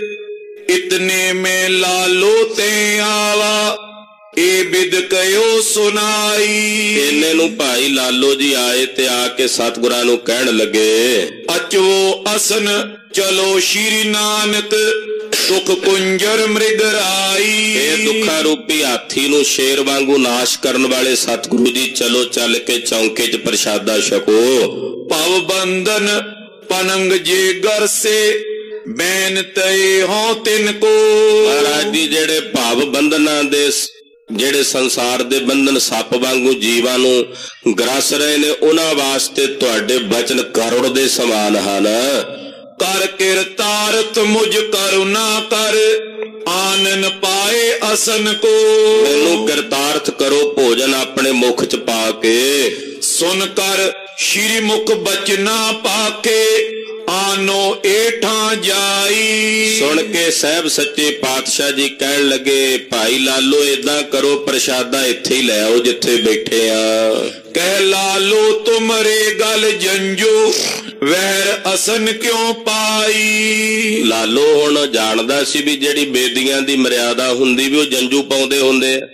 ਇਤਨੇ ਮੈਂ ਲਾਲੋ ਤੇ ਆਵਾ, ਇਹ ਬਿਦ ਕਯੋ ਸੁਨਾਈ। ਇੰਨੇ ਨੂੰ ਭਾਈ ਲਾਲੋ ਜੀ ਆਏ ਤੇ ਆ ਕੇ ਸਤਿਗੁਰਾਂ ਨੂੰ ਕਹਿਣ ਲੱਗੇ, ਅਚੋ ਅਸਨ ਚਲੋ ਸ਼੍ਰੀ ਨਾਨਕ, ਦੁਖ ਕੁੰਜਰ ਮ੍ਰਿਗ ਰਾਈ। ਇਹ ਦੁੱਖਾਂ ਰੂਪੀ ਹਾਥੀ ਨੂੰ ਸ਼ੇਰ ਵਾਂਗੂ ਨਾਸ਼ ਕਰਨ ਵਾਲੇ ਸਤਿਗੁਰੂ ਜੀ, ਚਲੋ ਚੱਲ ਕੇ ਚੌਂਕੇ 'ਚ ਪ੍ਰਸ਼ਾਦਾ ਛਕੋ। ਭਵ ਬੰਧਨ ਪਨੰਗ ਜੇ ਗਰ ਸੇ, ਬੈਨ ਤਏ ਹੋ ਤਿਨ ਕੋ। ਮਹਾਰਾਜ ਜੀ ਜਿਹੜੇ ਭਾਵ ਬੰਧਨਾਂ ਦੇ, ਜਿਹੜੇ ਸੰਸਾਰ ਦੇ ਬੰਧਨ ਸੱਪ ਵਾਂਗੂ ਜੀਵਾਂ ਨੂੰ ਗਰਸ ਰਹੇ ਨੇ, ਉਹਨਾਂ ਵਾਸਤੇ ਤੁਹਾਡੇ ਬਚਨ ਕਰੁਣ ਦੇ ਸਮਾਨ ਹਨ। ਕਰ ਕਿਰਤਾਰਥ ਮੁਝ ਕਰੁਣਾ ਕਰ, ਆਨਨ ਪਾਏ ਅਸਨ ਕੋ। ਮੈਨੂੰ ਕਿਰਤਾਰਥ ਕਰੋ ਭੋਜਨ ਆਪਣੇ ਮੁਖ 'ਚ ਪਾ ਕੇ। ਸੁਨ ਕਰ ਸ਼੍ਰੀ ਮੁਖ ਬਚਨਾ ਪਾਕੇ, ਆਨੋ ਏਠਾਂ ਜਾਈ। ਸੁਣ ਕੇ ਸਾਹਿਬ ਸੱਚੇ ਪਾਤਸ਼ਾਹ ਜੀ ਕਹਿਣ ਲੱਗੇ, ਭਾਈ ਲਾਲੋ ਏਦਾਂ ਕਰੋ, ਪ੍ਰਸ਼ਾਦਾ ਇੱਥੇ ਹੀ ਲੈ ਆਓ ਜਿੱਥੇ ਬੈਠੇ ਆ। ਕਹਿ ਲਾਲੋ ਤੁਮਰੇ ਗਲ ਜੰਜੂ, ਵਹਿਰ ਅਸਨ ਕਿਉਂ ਪਾਈ। ਲਾਲੋ ਹੁਣ ਜਾਣਦਾ ਸੀ ਵੀ ਜਿਹੜੀ ਬੇਦੀਆਂ ਦੀ ਮਰਿਆਦਾ ਹੁੰਦੀ ਵੀ ਉਹ ਜੰਜੂ ਪਾਉਂਦੇ ਹੁੰਦੇ ਆ।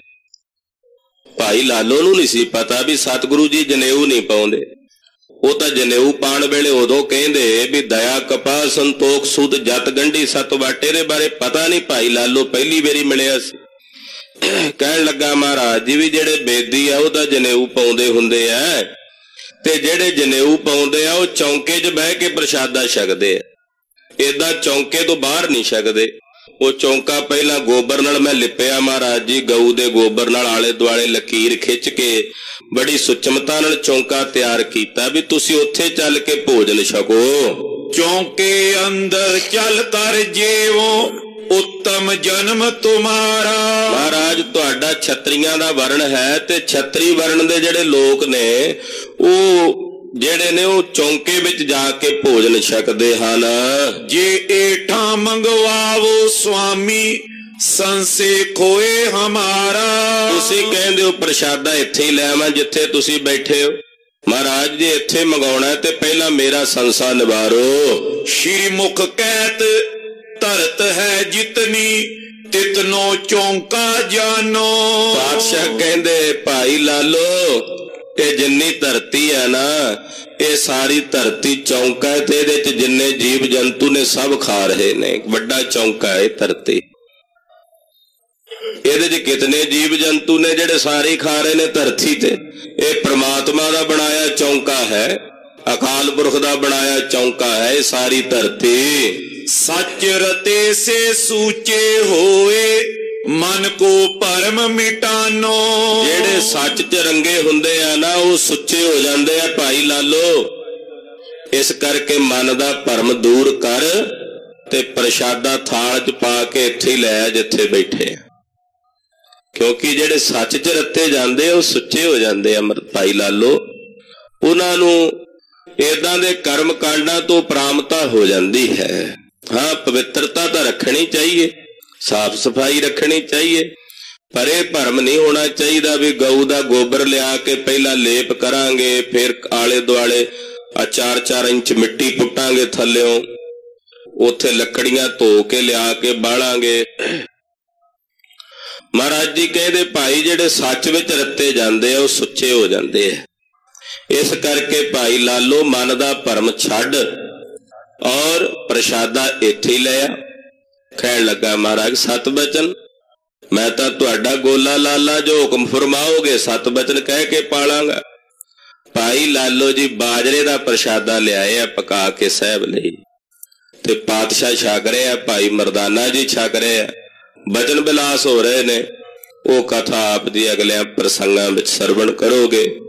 ਭਾਈ ਲਾਲੋ ਨੂੰ ਨਹੀਂ ਸੀ ਪਤਾ ਵੀ ਸਤਿਗੁਰੂ ਜੀ ਜਨੇਊ ਨਹੀਂ ਪਾਉਂਦੇ। ਉਹ ਤਾਂ ਜਨੇਊ ਪਾਣ ਵੇਲੇ ਉਦੋਂ ਕਹਿੰਦੇ ਵੀ ਦਇਆ ਕਪਾ ਸੰਤੋਖ ਸੂਦ ਜਤ ਗੰਢੀ ਸਤ ਵਾਟੇ ਦੇ ਬਾਰੇ ਪਤਾ ਨਹੀਂ। ਭਾਈ ਲਾਲੋ ਪਹਿਲੀ ਵਾਰੀ ਮਿਲਿਆ ਸੀ। ਕਹਿਣ ਲੱਗਾ, ਮਹਾਰਾਜ ਜੀ ਵੀ ਜਿਹੜੇ ਬੇਦੀ ਆ ਉਹ ਤਾਂ ਜਨੇਊ ਪਾਉਂਦੇ ਹੁੰਦੇ ਆ, ਤੇ ਜਿਹੜੇ ਜਨੇਊ ਪਾਉਂਦੇ ਆ ਉਹ ਚੌਂਕੇ 'ਚ ਬਹਿ ਕੇ ਪ੍ਰਸ਼ਾਦਾ ਛਕਦੇ ਆ, ਏਦਾਂ ਚੌਂਕੇ ਤੋਂ ਬਾਹਰ ਨਹੀਂ ਛਕਦੇ। ਉਹ ਚੌਂਕਾ ਪਹਿਲਾਂ ਗੋਬਰ ਨਾਲ ਮੈਂ ਲਿਪਿਆ ਮਹਾਰਾਜ ਜੀ, ਗਊ ਦੇ ਗੋਬਰ ਨਾਲ ਆਲੇ ਦੁਆਲੇ ਲਕੀਰ ਖਿੱਚ ਕੇ ਬੜੀ ਸੁਚਮਤਾ ਨਾਲ ਚੌਂਕਾ ਤਿਆਰ ਕੀਤਾ ਵੀ ਤੁਸੀਂ ਉੱਥੇ ਚੱਲ ਕੇ ਭੋਜਨ ਛਕੋ। ਚੌਂਕੇ ਅੰਦਰ ਚੱਲ ਕਰ ਜੀਵੋ, ਉੱਤਮ ਜਨਮ ਤੁਮਾਰਾ। ਮਹਾਰਾਜ ਤੁਹਾਡਾ ਛਤਰੀਆਂ ਦਾ ਵਰਣ ਹੈ, ਤੇ ਛਤਰੀ ਵਰਣ ਦੇ ਜਿਹੜੇ ਲੋਕ ਨੇ ਉਹ ਜਿਹੜੇ ਨੇ ਉਹ ਚੌਂਕੇ ਵਿੱਚ ਜਾ ਕੇ ਭੋਜਨ ਛਕਦੇ ਹਨ। ਜੇ ਏਠਾਂ ਮੰਗਵਾਵੋ ਸੁਆਮੀ, ਸੰਸੇ ਖੋਏ ਹਮਾਰਾ। ਤੁਸੀਂ ਕਹਿੰਦੇ ਹੋ ਪ੍ਰਸ਼ਾਦਾ ਇੱਥੇ ਹੀ ਲੈ ਆਵਾਂ ਜਿੱਥੇ ਤੁਸੀਂ ਬੈਠੇ ਹੋ। ਮਹਾਰਾਜ ਜੀ ਇੱਥੇ ਮੰਗਾਉਣਾ ਤੇ ਪਹਿਲਾਂ ਮੇਰਾ ਸੰਸਾ ਨਿਵਾਰੋ। ਸ਼੍ਰੀ ਮੁਖ ਕਹਿਤ ਧਰਤ ਹੈ ਜਿਤਨੀ, ਤਿਤਨੋ ਚੌਂਕਾ ਜਾਨੋ। ਪਾਤਸ਼ਾਹ ਕਹਿੰਦੇ, ਭਾਈ ਲਾਲੋ ਇਹ ਜਿੰਨੀ ਧਰਤੀ ਹੈ ਨਾ, ਇਹ ਸਾਰੀ ਧਰਤੀ ਚੌਂਕਾ ਹੈ, ਤੇ ਇਹਦੇ 'ਚ ਜਿੰਨੇ ਜੀਵ ਜੰਤੂ ਨੇ ਸਭ ਖਾ ਰਹੇ ਨੇ। ਵੱਡਾ ਚੌਂਕਾ ਹੈ ਧਰਤੀ। ਇਹਦੇ 'ਚ ਕਿਤਨੇ ਜੀਵ ਜੰਤੂ ਨੇ ਜਿਹੜੇ ਸਾਰੇ ਖਾ ਰਹੇ ਨੇ ਧਰਤੀ ਤੇ। ਇਹ ਪ੍ਰਮਾਤਮਾ ਦਾ ਬਣਾਇਆ ਚੌਂਕਾ ਹੈ, ਅਕਾਲ ਪੁਰਖ ਦਾ ਬਣਾਇਆ ਚੌਂਕਾ ਹੈ ਇਹ ਸਾਰੀ ਧਰਤੀ। ਸੱਚ ਰਤੇ ਸੇ ਸੂਚੇ ਹੋਏ, ਮਨ ਕੋ ਭਰਮ ਮਿਟਾਨੋ। ਜਿਹੜੇ ਸੱਚ 'ਚ ਰੰਗੇ ਹੁੰਦੇ ਆ ਨਾ ਉਹ ਸੁੱਚੇ ਹੋ ਜਾਂਦੇ ਆ ਭਾਈ ਲਾਲੋ। ਇਸ ਕਰਕੇ ਮਨ ਦਾ ਭਰਮ ਦੂਰ ਕਰ ਤੇ ਪ੍ਰਸ਼ਾਦਾ ਥਾਲ 'ਚ ਪਾ ਕੇ ਇੱਥੇ ਹੀ ਲੈ ਜਿੱਥੇ ਬੈਠੇ ਆ, ਕਿਉਂਕਿ ਜਿਹੜੇ ਸੱਚ 'ਚ ਰੱਤੇ ਜਾਂਦੇ ਉਹ ਸੁੱਚੇ ਹੋ ਜਾਂਦੇ ਆ ਭਾਈ ਲਾਲੋ। ਉਹਨਾਂ ਨੂੰ ਏਦਾਂ ਦੇ ਕਰਮ ਕਾਂਡਾਂ ਤੋਂ ਪ੍ਰਾਪਤਾ ਹੋ ਜਾਂਦੀ ਹੈ। ਹਾਂ, ਪਵਿੱਤਰਤਾ ਤਾਂ ਰੱਖਣੀ ਚਾਹੀਏ, ਸਾਫ ਸਫਾਈ ਰੱਖਣੀ ਚਾਹੀਏ, ਪਰ ਇਹ ਭਰਮ ਨਹੀਂ ਹੋਣਾ ਚਾਹੀਦਾ ਵੀ ਗਊ ਦਾ ਗੋਬਰ ਲਿਆ ਕੇ ਪਹਿਲਾਂ ਲੇਪ ਕਰਾਂਗੇ, ਫਿਰ ਆਲੇ ਦੁਆਲੇ ਆ ਚਾਰ ਚਾਰ ਇੰਚ ਮਿੱਟੀ ਪੁੱਟਾਂਗੇ ਥੱਲਿਓਂ, ਉੱਥੇ ਲੱਕੜੀਆਂ ਧੋ ਕੇ ਲਿਆ ਕੇ ਬਾਲਾਂਗੇ। ਮਹਾਰਾਜ ਜੀ ਕਹਿੰਦੇ, ਭਾਈ ਜਿਹੜੇ ਸੱਚ ਵਿੱਚ ਰੱਤੇ ਜਾਂਦੇ ਆ ਉਹ ਸੁੱਚੇ ਹੋ ਜਾਂਦੇ ਆ। ਇਸ ਕਰਕੇ ਭਾਈ ਲਾਲੋ ਮਨ ਦਾ ਭਰਮ ਛੱਡ ਔਰ ਪ੍ਰਸ਼ਾਦਾ ਇੱਥੇ ਹੀ ਲਿਆ। ਕਹਿਣ ਲੱਗਾ, ਮਹਾਰਾਜ ਸਤ ਬਚਨ ਮੈਂ ਤਾਂ ਤੁਹਾਡਾ ਗੋਲਾ ਲਾਲਾ, ਜੋ ਹੁਕਮ ਫਰਮਾਓਗੇ ਸਤ ਬਚਨ ਕਹਿ ਕੇ ਪਾਲਾਂਗਾ। ਭਾਈ ਲਾਲੋ ਜੀ ਬਾਜਰੇ ਦਾ ਪ੍ਰਸ਼ਾਦਾ ਲਿਆਏ ਆ ਪਕਾ ਕੇ ਸਾਹਿਬ ਲਈ, ਤੇ ਪਾਤਸ਼ਾਹ ਛਕ ਰਹੇ ਆ, ਭਾਈ ਮਰਦਾਨਾ ਜੀ ਛਕ ਰਹੇ ਆ, ਬਚਨ ਬਿਲਾਸ ਹੋ ਰਹੇ ਨੇ। ਉਹ ਕਥਾ ਆਪ ਦੀ ਅਗਲਿਆਂ ਪ੍ਰਸੰਗਾਂ ਵਿੱਚ ਸਰਵਣ ਕਰੋਗੇ।